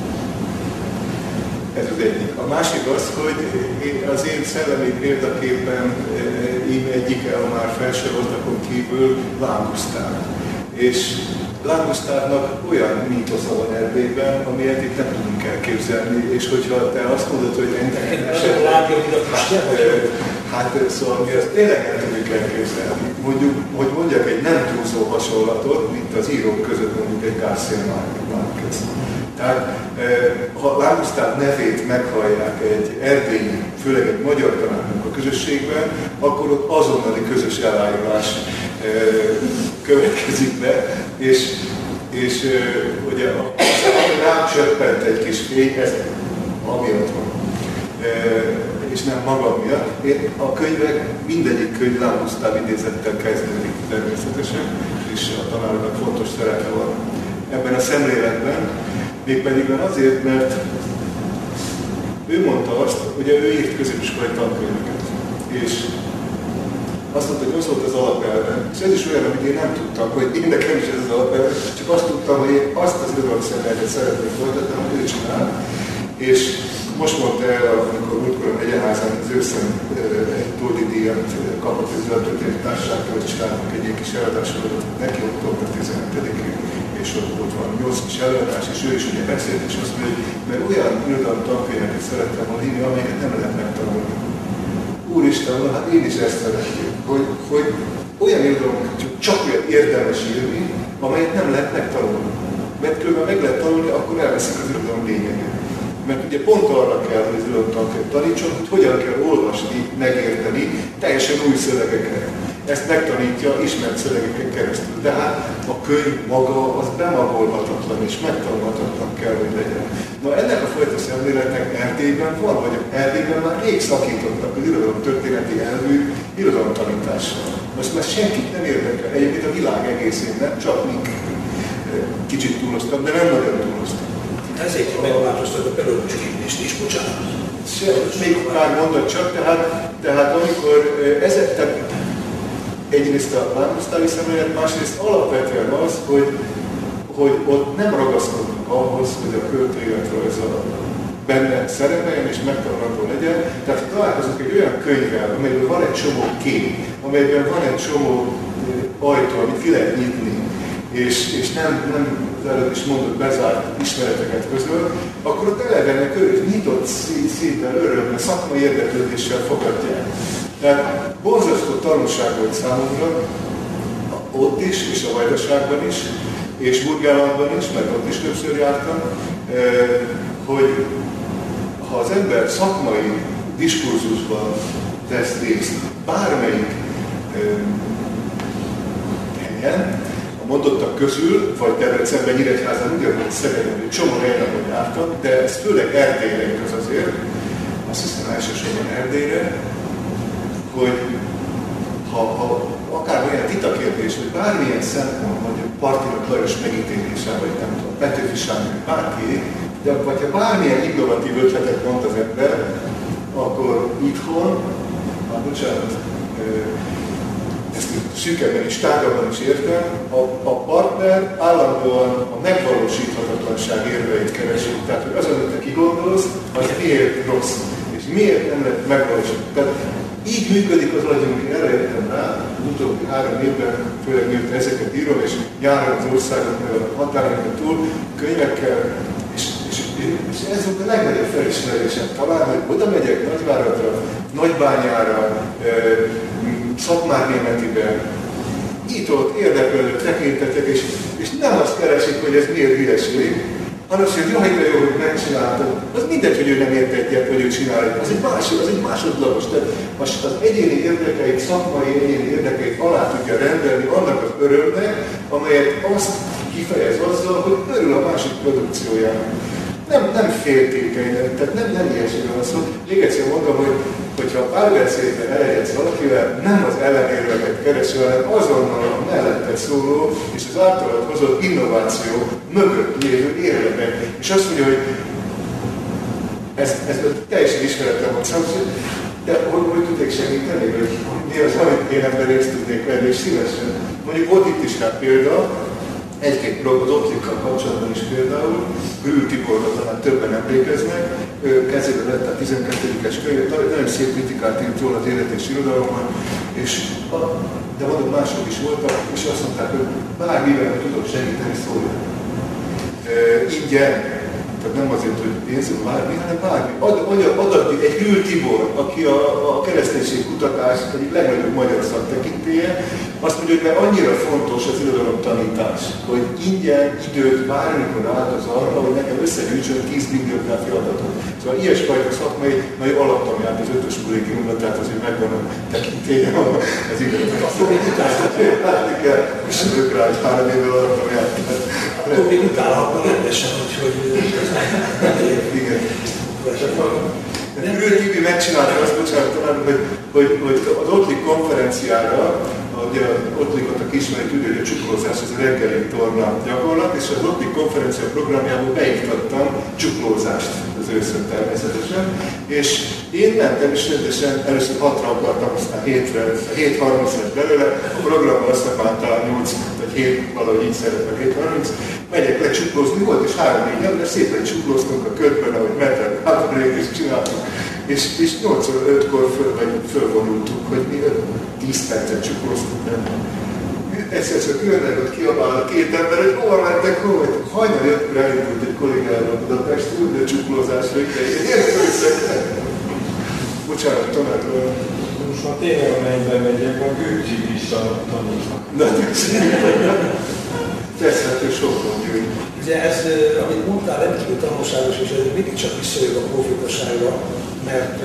Ez az egyik. A másik az, hogy az én szellemi példaképpen íme egyike, a már felsoroltakon kívül Láng Gusztáv. És Langusztávnak olyan mítosza van Erdélyben, amilyet itt nem tudunk elképzelni, és hogyha te azt mondod, hogy ennek esetleg, hát szóval mi azt tényleg el tudjuk elképzelni. Mondjuk, hogy mondjak egy nem túlzó hasonlatot, mint az írók között mondjuk egy García Márquez. Tehát ha Langusztáv nevét meghallják egy erdélyi, főleg egy magyar tanárnak a közösségben, akkor ott azonnali közös elájulás következik be, és, és ugye rám csöppent egy kis fény, ez amiatt van, és nem magam miatt. Én a könyvek, mindegyik könyv Langusztáv idézettel kezdődik természetesen, és a tanároknak fontos szerepe van ebben a szemléletben, mégpedig azért, mert ő mondta azt, ugye ő írt középiskolai tankönyveket, és azt mondta, hogy az volt az alapelve, és ez is olyan, amit én nem tudtam, hogy én nekem is ez az alapelve, csak azt tudtam, hogy én azt az irodalomszemléletet szeretnék folytatni, amit ő csinál. És most mondta el, amikor múltkor a Megyeházán az őszen egy Tódi díjat kapott az Zöldtörténeti Társaságtól, hogy csinálnak egy ilyen kis előadásokat neki október tizenhetedikén, és ott, ott van nyolc kis előadás, és ő is ugye beszélt, és azt mondja, hogy mert olyan irodalom tankönyveket szerettem volna írni, amelyeket nem lehet megtanulni. Úristen, hát én is ezt szeretném, hogy, hogy olyan irodalomkat csak olyan érdemes írni, amelyet nem lehet megtanulni. Mert különben meg lehet tanulni, akkor elveszik az irodalom lényeget. Mert ugye pont arra kell, hogy az irodalom tankönyv tanítson, hogy hogyan kell olvasni, megérteni teljesen új szövegeket. Ezt megtanítja ismert szövegeken keresztül. De hát a könyv maga az bemagolhatatlan és megtanulhatatlan kell, hogy legyen. Na ennek a fajta szemléletnek Erdélyben van, vagy Erdélyben már rég szakítottak az irodalom történeti elvű irodalomtanítással. Most már senkit nem érdekel, egyébként a világ egészén nem, csak mink. Kicsit túloztam, de nem nagyon túloztam. Ezért megváltoztat a pedagógus is, bocsánat. Még pár mondat csak, tehát, tehát amikor ezek, tehát egyrészt a Langusztávi szemlélet, másrészt alapvetően az, hogy, hogy ott nem ragaszkodnak ahhoz, hogy a költőéletrajza benne szerepeljen és megtanulható legyen. Tehát találkozunk egy olyan könyvvel, amelyben van egy csomó kép, amelyben van egy csomó ajtó, amit ki lehet nyitni, és, és nem, nem az előtt is mondott bezárt ismereteket közöl, akkor ott eleve nyitott szívvel, örömmel, szakmai érdeklődéssel fogadják. Tehát borzasztó tanulság volt számomra, ott is, és a Vajdaságban is, és Burgenlandban is, mert ott is többször jártam, hogy ha az ember szakmai diskurzusban tesz részt bármelyik helyen, a mondottak közül, vagy Debrecenben, Nyíregyházán, ugyanúgy Szegeden, egy csomó helyen, ahol jártam, de ez főleg Erdélyre igaz azért, azt hiszem elsősorban Erdélyre, hogy ha, ha akár olyan vitakérdés, vagy bármilyen szempont, mondjuk Partinak Lajos megítélése, vagy nem tudom, Petőfi Sándor, bárki, de vagy ha bármilyen innovatív ötletet mond az ember, akkor itthon, hát bocsánat, ezt szűkebben és tágabban is értem, a, a partner állandóan a megvalósíthatatlanság érveit keresi. Tehát, hogy az, amit te kigondolsz, az miért rossz, és miért nem lehet megvalósítani. Tehát így működik az agyunk, erre jöttem rá, az utóbbi három évben, főleg miért ezeket írom, és nyáron az országot, meg a határokon túl, könyvekkel, és, és, és ez volt a legnagyobb felismerésem talán, hogy oda megyek Nagyváratra, Nagybányára, e, Szatmárnémetiben, nyitott, érdeklődő tekintetek, és, és nem azt keresik, hogy ez miért hülyeség, hanem azt, hogy jaj, de jó, hogy megcsináltad. Az mindegy, hogy ő nem ért egyet, hogy ő csinálja. Az egy, másod, az egy másodlagos. Tehát az, az egyéni érdekeit, szakmai egyéni érdekeit alá tudja rendelni annak az örömnek, amelyet azt kifejez azzal, hogy örül a másik produkciójának. Nem, nem féltékeny, tehát nem, nem ilyesmiről van szó. Még egyszer mondom, hogy hogyha a párbeszédben elegyedsz valakivel, nem az ellenérveket kereső, hanem azonnal a mellette szóló és az általad hozott innováció mögött lévő érveket. És azt mondja, hogy ez, ez teljesen ismeretlen volt, de hogy, hogy tudnék segíteni, hogy mi az, amit én ember részt tudnék venni, és szívesen. Mondjuk volt itt is rá példa, egy-két blog az Ottlikkal kapcsolatban is például, Ül Tiborra talán többen emlékeznek, kezébe lett a tizenkettődikes könyv, nagyon szép kritikát írt róla az élet és irodalomban, és a, de mondom, mások is voltak, és azt mondták, hogy bármivel tudok segíteni, szóljon. E, ingyen, tehát nem azért, hogy pénzünk bármi, hanem bármi. Ad, ad, ad egy Ül Tibor, aki a, a kereszténység kutatás egyik legnagyobb magyar szaktekintélye, azt mondja, hogy mert annyira fontos az irodalomtanítás, hogy ingyen időt bármikor áldoz arra, hogy nekem összegyűjtsön tíz bibliográfia adatot. Szóval ilyesfajta szakmai nagy alaptanját az ötös kollégiumban, tehát azért megvan a tekintélye az időt. Látni kell, és szülők rá egy három évvel alaptanját. Akkor még utálhatna rendesen, úgyhogy... Igen. Ül Tibi megcsinálta azt, bocsánat, talán, hogy, hogy, hogy az Ottlik konferenciára, ugye az Ottlikot, aki ismeri, tudja, hogy a csuklózás az a reggeli torna gyakorlat, és az Ottlik konferencia programjából beiktattam csuklózást az őszön természetesen, és én mentem, és rendesen először hatra akartam, aztán hétre, hét harminc lett belőle, a programban aztán már talán nyolc vagy hét, valahogy így szeretem, hét harminc, megyek le csuklózni, volt és három-négy ember, szépen csuklóztunk a körben, ahogy mentem, hátralék is csináltunk, és, és nyolc ötkor föl, vagy fölvonultuk, hogy mi tíz percet csuklóztunk el. Egyszer csak jönnek, ott kiabál a két ember, hogy hova mentek, hova? Hajnal jöttünk, elindult egy kollégával Budapestről, de csuklózásra idején. Értem össze. Bocsánat, tanáról. Most már tényleg a mennyben megyek, a Gőcsi vissza tanulnak. Na, teszhető sokan gyűjt. Ugye ez, amit mondtál, rendkívül tanulságos, és ez mindig csak visszajön a profitaságra, mert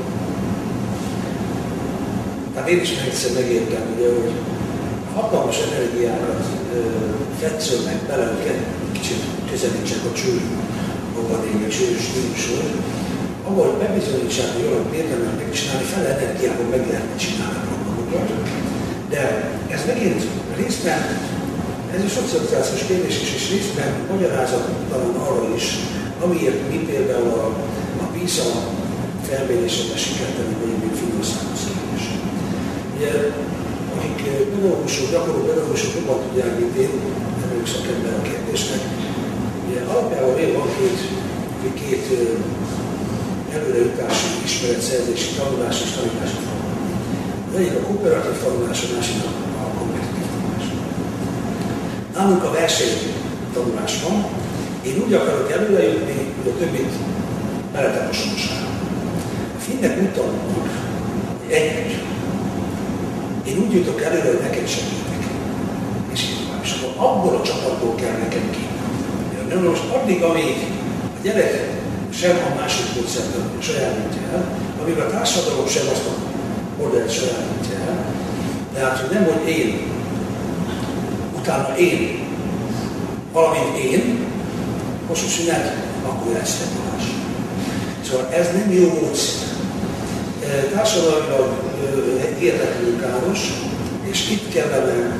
hát én is egyszer megértem, ugye, hogy hatalmas energiárat fetszölnek bele, hogy kicsit közelítsek a cső magadény, a csős stílushoz, ahol bebizonyítsák, hogy olyan érdemes megcsinálni, fele energiában meg lehetne csinálni magukat. De ez megint részben, ez a szocializációs kérdés is, és részben magyarázattalan arra is, amiért mi például a, a PISA felmérésében sikertelen vagyunk Finországhoz kérdés. Ugye, akik pedagógusok, gyakorló pedagógusok jobban tudják, mint én, nem ők szakember a kérdésnek. Ugye alapjában még van két, két előrejutási, ismeretszerzési, tanulási és tanítási forma. Az egyik a kooperatív tanulás, a másik a kompetitív tanulás. Nálunk a verseny tanulás van. Én úgy akarok előrejutni, hogy a többit beleteposom a sárba. A finnek úgy tanulnak, hogy együtt. Én úgy jutok előre, hogy neked segítek. És így tovább. És akkor abból a csapatból kell nekem ki. De most addig, amíg a gyerek sem a másik módszert sajátítja el, amíg a társadalom sem azt a modellt sajátítja el, de hát, hogy nem, hogy én, utána én, valamint én, hosszú szünet, akkor lesz tanulás. Szóval ez nem jó módszer. Társadalmilag érdeklő káros, és itt kellene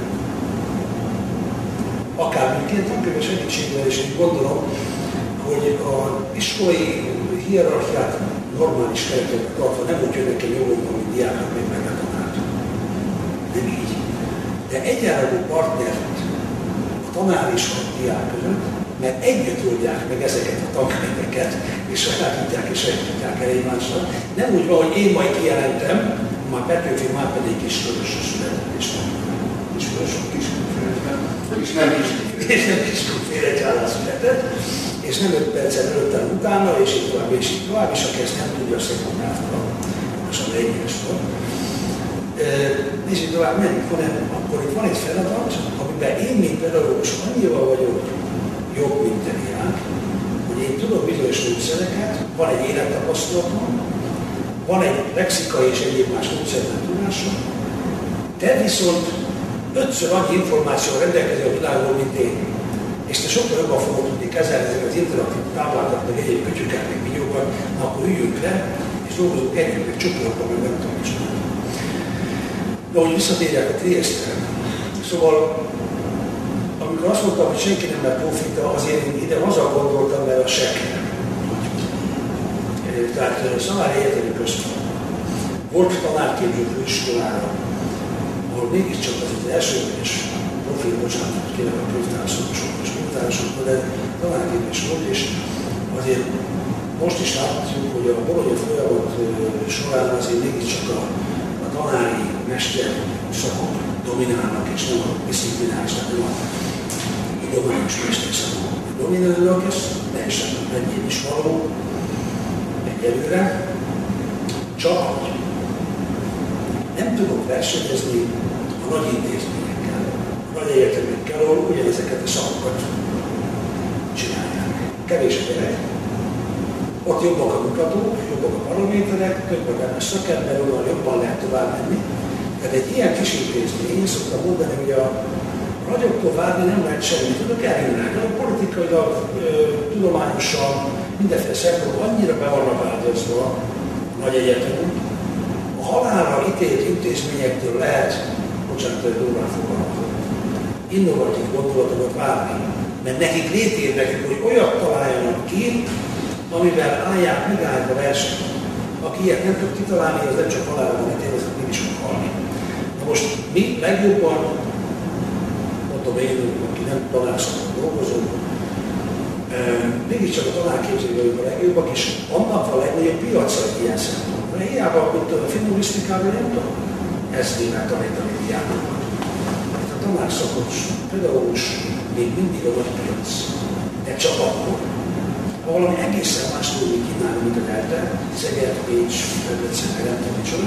akár mindként tankönyve segítségével is én gondolom, hogy az iskolai hierarchiát normális keretekbe tartva nem úgy jön nekem jól, mint diáknak még meg a tanárt. Nem így. De egyenlagú partnert a tanár és a diák között, mert együtt oldják meg ezeket a tankönyveket, és sajátítják és sajátítják el egymásra. Nem úgy van, hogy én majd kijelentem, már Petőfi már pedig kisfölösre született, és nem kisfölösre, kisfölösre, és nem kisfölösre, és nem kisfölösre egy állás született, és nem öt percet előttem utána, és így tovább, és így tovább, és aki ezt nem tudja, azt szekundálta, most a lényeges volt. És így tovább nem, hanem akkor itt van egy feladat, amiben én, mint pedagógus, annyival vagyok jobb, mint te diák, hogy én tudok bizonyos módszereket, van egy élettapasztalatom, van egy lexikai és egyéb más módszerben tudásom, te viszont ötször annyi információ rendelkezel a világról, mint én. És te sokkal jobban fogod tudni kezelni az interaktív táblákat, meg egyéb kötyöket, meg videókat, na akkor üljünk le, és dolgozunk együtt, meg csoportban, meg nem tudom is. De hogy visszatérjek a Triestre. Szóval, amikor azt mondtam, hogy senki nem lett profita, azért én ide azzal gondoltam, mert a seker. Tehát Szamári Egyetemi Központ. Volt tanárképző főiskolára, ahol mégiscsak az az elsődleges profil, bocsánat, kérem a könyvtársakosok és könyvtársakok, de talán képes volt, és azért most is látjuk, hogy a Bologna folyamat során azért mégiscsak a, a tanári mester szakok dominálnak, és nem a disziplinális, tehát nem a tudományos mester szakok dominálnak, ez teljesen rendjén is való egyelőre, csak nem tudok versenyezni a nagy intézményekkel, a nagy egyetemekkel, ahol ugyanezeket a szakokat csinálják. Kevés a gyerek. Ott jobbak a mutatók, jobbak a paraméterek, több a benne szakember, onnan jobban lehet tovább menni. Tehát egy ilyen kis intézmény, én szoktam mondani, hogy a nagyoktól várni nem lehet semmit, tudok elhívni. A politikailag, tudományosan, mindenféle szempontból annyira be vannak áldozva a nagy egyetemünk. A halálra ítélt intézményektől lehet, bocsánat, hogy durván fogalmazom, innovatív gondolatokat várni. Mert nekik létérdekük, hogy olyat találjanak ki, amivel állják, megállják a versenyt. Aki ilyet nem tud kitalálni, az nem csak halálra van ítél, az nem is fog halni. Na most mi legjobban, mondom én, aki nem tanácsadóan dolgozunk, mégiscsak a tanárképzők vagyunk a legjobbak, és annak a legnagyobb piaca ilyen szempontból. Mert hiába, mint a finalisztikában nem tudom ezt német tanítani diákokat. A tanárszakos, pedagógus még mindig a nagy piac. De csak akkor. Ha valami egészen más tudni kínálni, mint a Delta, Szeged, Pécs, Debrecen, nem tudom micsoda.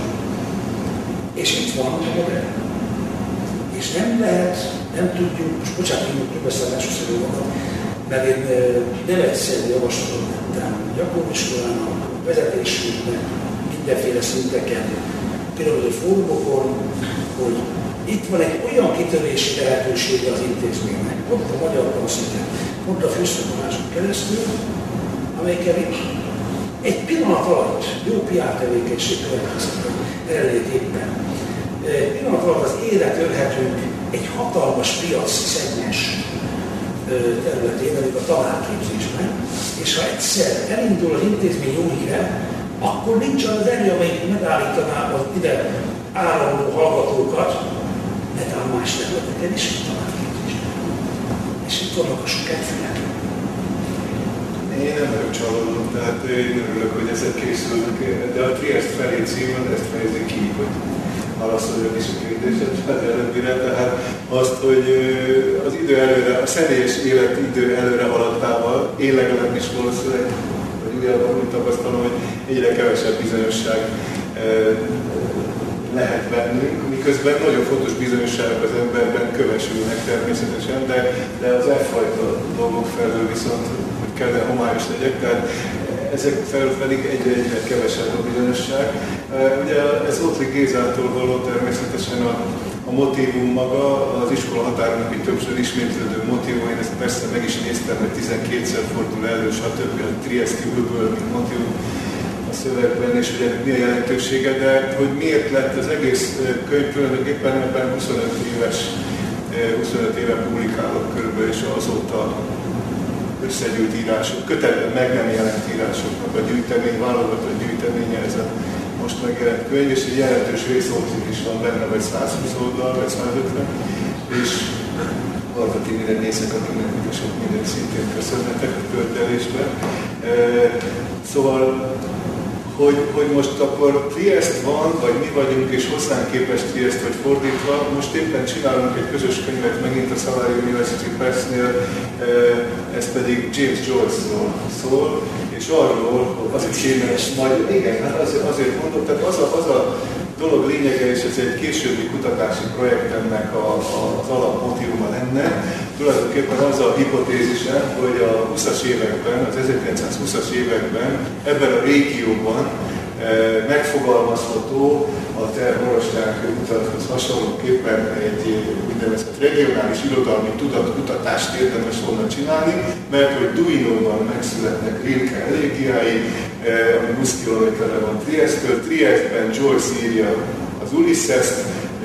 És itt van a modell. És nem lehet, nem tudjuk, most bocsánat, én többeszállásos szerű magam, mert én nem egyszerű javaslatot tettem gyakorlatiskolának, vezetésünknek, mindenféle szinteken, különböző fórumokon, hogy itt van egy olyan kitörési lehetősége az intézménynek, pont a magyar tanszinten, pont a főszakoláson keresztül, amelyikkel egy pillanat alatt jó pé er tevékenység következik eredetében. Egy pillanat alatt az élet ölhetünk egy hatalmas piac szegmens területén, amik a tanárképzésben, és ha egyszer elindul az intézmény jó híre, akkor nincs az erő, amelyik megállítaná az ide áramló hallgatókat, de talán más területeken is a tanárképzésben. És itt vannak a sok egyfélek. Én nem vagyok csalódom, tehát én örülök, hogy ezek készülnek, de a Triest felé címen ezt fejezi ki, hogy válaszoljuk is a kérdéset, hát előbbire, tehát azt, hogy az idő előre, a személyes élet idő előre haladtával, én legalábbis valószínűleg, vagy újjában úgy tapasztalom, hogy egyre kevesebb bizonyosság lehet bennünk, miközben nagyon fontos bizonyosságok az emberben kövesülnek természetesen, de, de az e-fajta dolgok felől viszont, hogy kellene homályos legyek, tehát ezek felől pedig egyre-egyre kevesebb a bizonyosság. Ugye ez Ottli Gézától való természetesen a, a motívum maga, az iskola határának egy többször ismétlődő motívum, én ezt persze meg is néztem, hogy tizenkétszer fordul elő, stb. A Triesti Ülből, mint motívum a szövegben, és hogy ennek mi a jelentősége, de hogy miért lett az egész könyv tulajdonképpen ebben huszonöt éves, huszonöt éve publikálok körülbelül, és azóta összegyűjt írások, kötelben meg nem jelent írásoknak a gyűjtemény, válogatott gyűjteménye ez a most megjelent könyv, és egy jelentős részolcik is van benne, vagy százhúsz oldal, vagy százötven, és Varga Timire nézek, akinek ugye sok mindent szintén köszönhetek a követelésben. E, szóval, hogy, hogy most akkor Triest van, vagy mi vagyunk, és hozzánk képest Triest, vagy fordítva, most éppen csinálunk egy közös könyvet megint a Savoy University Press-nél, ez pedig James Joyce-ról szól, és arról, hogy az is kémes majd, igen, hát azért, azért mondom, tehát az a, az a dolog lényege, és ez egy későbbi kutatási projektemnek a, a, az alapmotívuma lenne, tulajdonképpen az a hipotézise, hogy a huszas években, az ezerkilencszázhúszas években ebben a régióban e, megfogalmazható a te Borostyák utathoz hasonlóképpen egy úgynevezett regionális irodalmi tudatkutatást érdemes volna csinálni, mert hogy Duinóban megszületnek Rilke elégiái, ami húsz kilométerre van Triesttől, Triestben Joyce írja az Ulysses-t,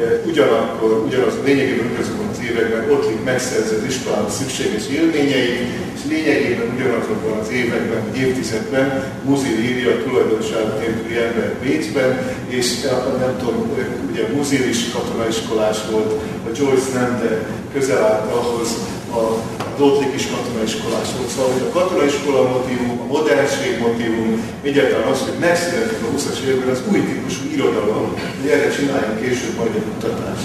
ugyanakkor, ugyanaz, lényegében ugyanazokon az években Ottlik megszerzi az iskolának szükséges élményeit, és lényegében ugyanazokban az években, vagy évtizedben Musil írja a tulajdonság nélküli ember Bécsben, és nem tudom, ugye Musil is katonaiskolás volt, a Joyce nem, de közel állt ahhoz, a Ottlik is katonaiskolás volt. Szóval, hogy a katonaiskola motívum, a modernség motívum, egyáltalán az, hogy megszületik a huszas években az új típusú irodalom, hogy erre csináljunk később majd egy kutatást.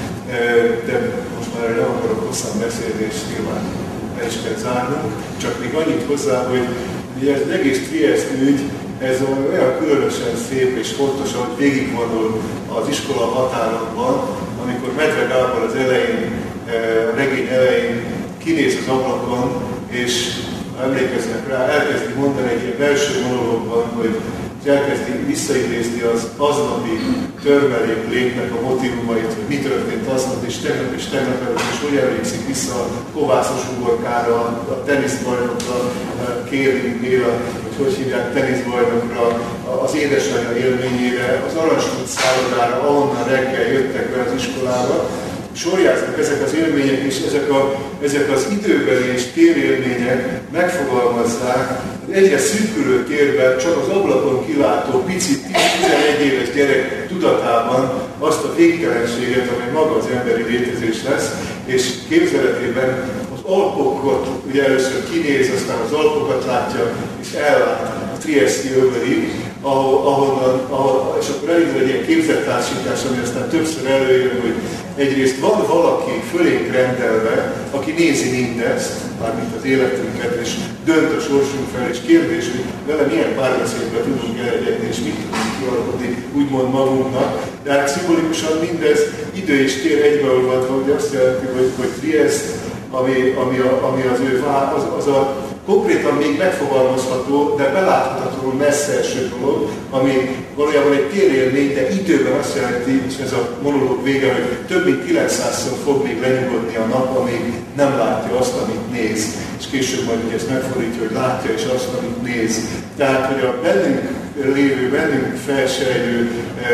De most már nem akarok hosszan beszélni, és nyilván el is kell zárnunk, csak még annyit hozzá, hogy ugye ez az egész Triest ügy, ez olyan különösen szép és fontos, ahogy végigvonul az iskola határokban, amikor Medve Gábor az elején, a regény elején kinéz az ablakon, és ha emlékeznek rá, elkezdi mondani egy ilyen belső monológban, hogy elkezdi visszaidézni az aznapi törmelékléknek a motívumait, hogy mi történt aznap, és tegnap és tegnap előtt, és hogy emlékszik vissza a kovászos ugorkára, a teniszbajnokra, Kérling Béla, hogy hogy hívják teniszbajnokra, az édesanyja élményére, az Aranystrúc szállodára, ahonnan reggel jöttek be az iskolába. Sorjáznak ezek az élmények, és ezek, a, ezek az időbeli és térélmények megfogalmazzák, hogy egyre szűkülő térben csak az ablakon kilátó pici tíz-tizenegy éves gyerek tudatában azt a végtelenséget, amely maga az emberi létezés lesz, és képzeletében az Alpokat ugye először kinéz, aztán az Alpokat látja, és ellát a trieszti överig, ahonnan, ahol, és akkor elindul egy ilyen képzettársítás, ami aztán többször előjön, hogy egyrészt van valaki fölénk rendelve, aki nézi mindezt, mármint az életünket, és dönt a sorsunk fel, és kérdés, hogy vele milyen párbeszédbe tudunk elegyedni, és mit tudunk kialakotni, úgymond magunknak. De hát szimbolikusan mindez idő és tér egybeolvadva, hogy azt jelenti, hogy, hogy Triest, ami, ami, a, ami az ő vá, az, az a konkrétan még megfogalmazható, de beláthatatlanul messze eső dolog, ami valójában egy térélmény, de időben azt jelenti, és ez a monológ vége, hogy több mint kilencszázszor fog még lenyugodni a nap, amíg nem látja azt, amit néz. És később majd ugye ezt megfordítja, hogy látja és azt, amit néz. Tehát, hogy a bennünk lévő, bennünk felsejlő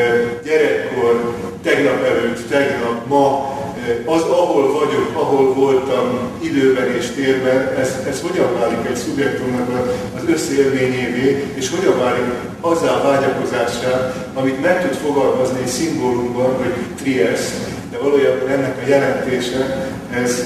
gyerekkor, tegnap előtt, tegnap, ma, az, ahol vagyok, ahol voltam időben és térben, ez, ez hogyan válik egy szubjektumnak az összélményévé, és hogyan válik azzá vágyakozásá, amit meg tud fogalmazni egy szimbólumban, hogy Triest, de valójában ennek a jelentése, ez,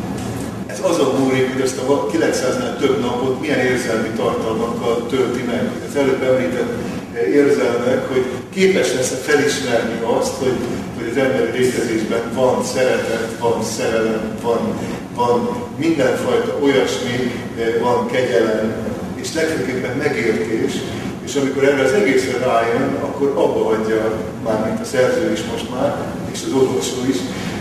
ez azon múlik, hogy azt a kilencszáznál több napot milyen érzelmi tartalmakkal tölti meg. Az előbb említett érzelmek, hogy képes lesz felismerni azt, hogy hogy az emberi létezésben van szeretet, van szerelem, van, van mindenfajta olyasmi, van kegyelem, és legfőképpen megértés, és amikor erre az egészre rájön, akkor abba hagyja, mármint a szerző is most már, és az olvasó is,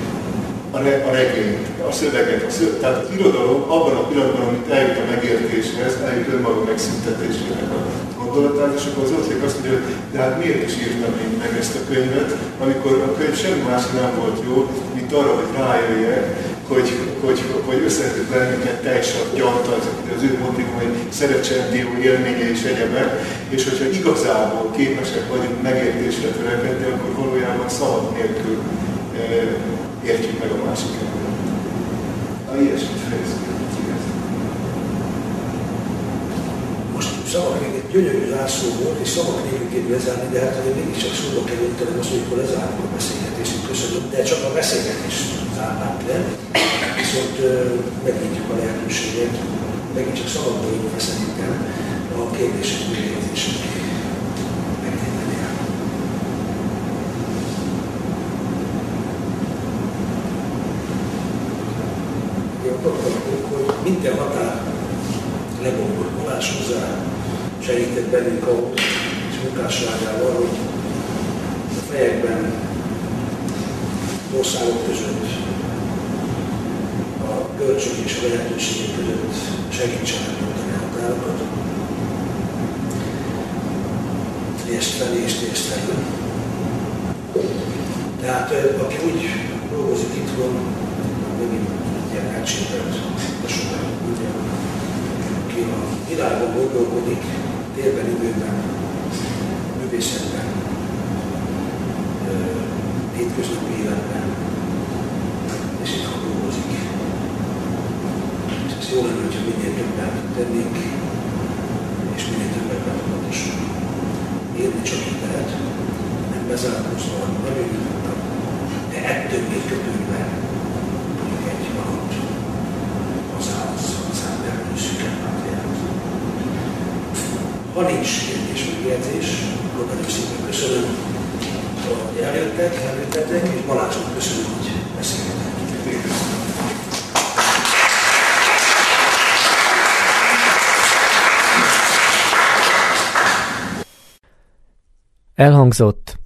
a, re, a regényt, a szöveget, a szöveget. Tehát az irodalom abban a pillanatban, amit eljut a megértéshez, eljut önmaga megszüntetésének a gondolatát, és akkor az Ottlik azt mondja, hogy de hát miért is írtam én meg ezt a könyvet, amikor a könyv semmi más nem volt jó, mint arra, hogy rájöjjek, hogy, hogy, hogy összehetett bennünket teljesen gyanta, az ő motivum, hogy szeretségdió élménye és egyebek, és hogyha igazából képesek vagyunk megértésre törekedni, akkor valójában szavak nélkül e, értjük meg a másik embert. A ilyesmit fejezzük. Szavak még egy gyönyörű zárszó volt, és szavak nélkül kéne lezárni, de hát azért mégiscsak szóba kerültenem azt, hogy akkor lezárjuk a beszélgetést, köszönöm, de csak a beszélgetést zárnánk le, viszont megnyitjuk a lehetőséget, megint csak szavakból jól szerintem a kérdések megértések megtételére. Én gondolkodok, hogy minden határ legombolt Balázs hozzá segített bennünk ahhoz, és munkásságával, hogy a fejekben, országok között, a kölcsök és a lehetőségek között segítsen megoldani a határokat. Triest felé és Triest felé. Tehát aki úgy dolgozik itthon, megint ilyen elcsépelt, de sokan ugye, aki a világban gondolkodik, térben, időben, művészetben, hétköznapi életben, és itt dolgozik. És ez jó lenne, hogyha minél többet tennénk, és minél többet befogadásunk. Érni csak itt lehet, nem bezárkózva, nem ülőttem, de ettől még kötődve, mondjuk egy valamit hazához, hazán belül szüket. Ha nincs kérdés, megjegyzés, akkor nagyon szépen köszönöm, hogy eljöttek, eljöttetek, és Balázsnak köszönöm, hogy beszélgetek. Elhangzott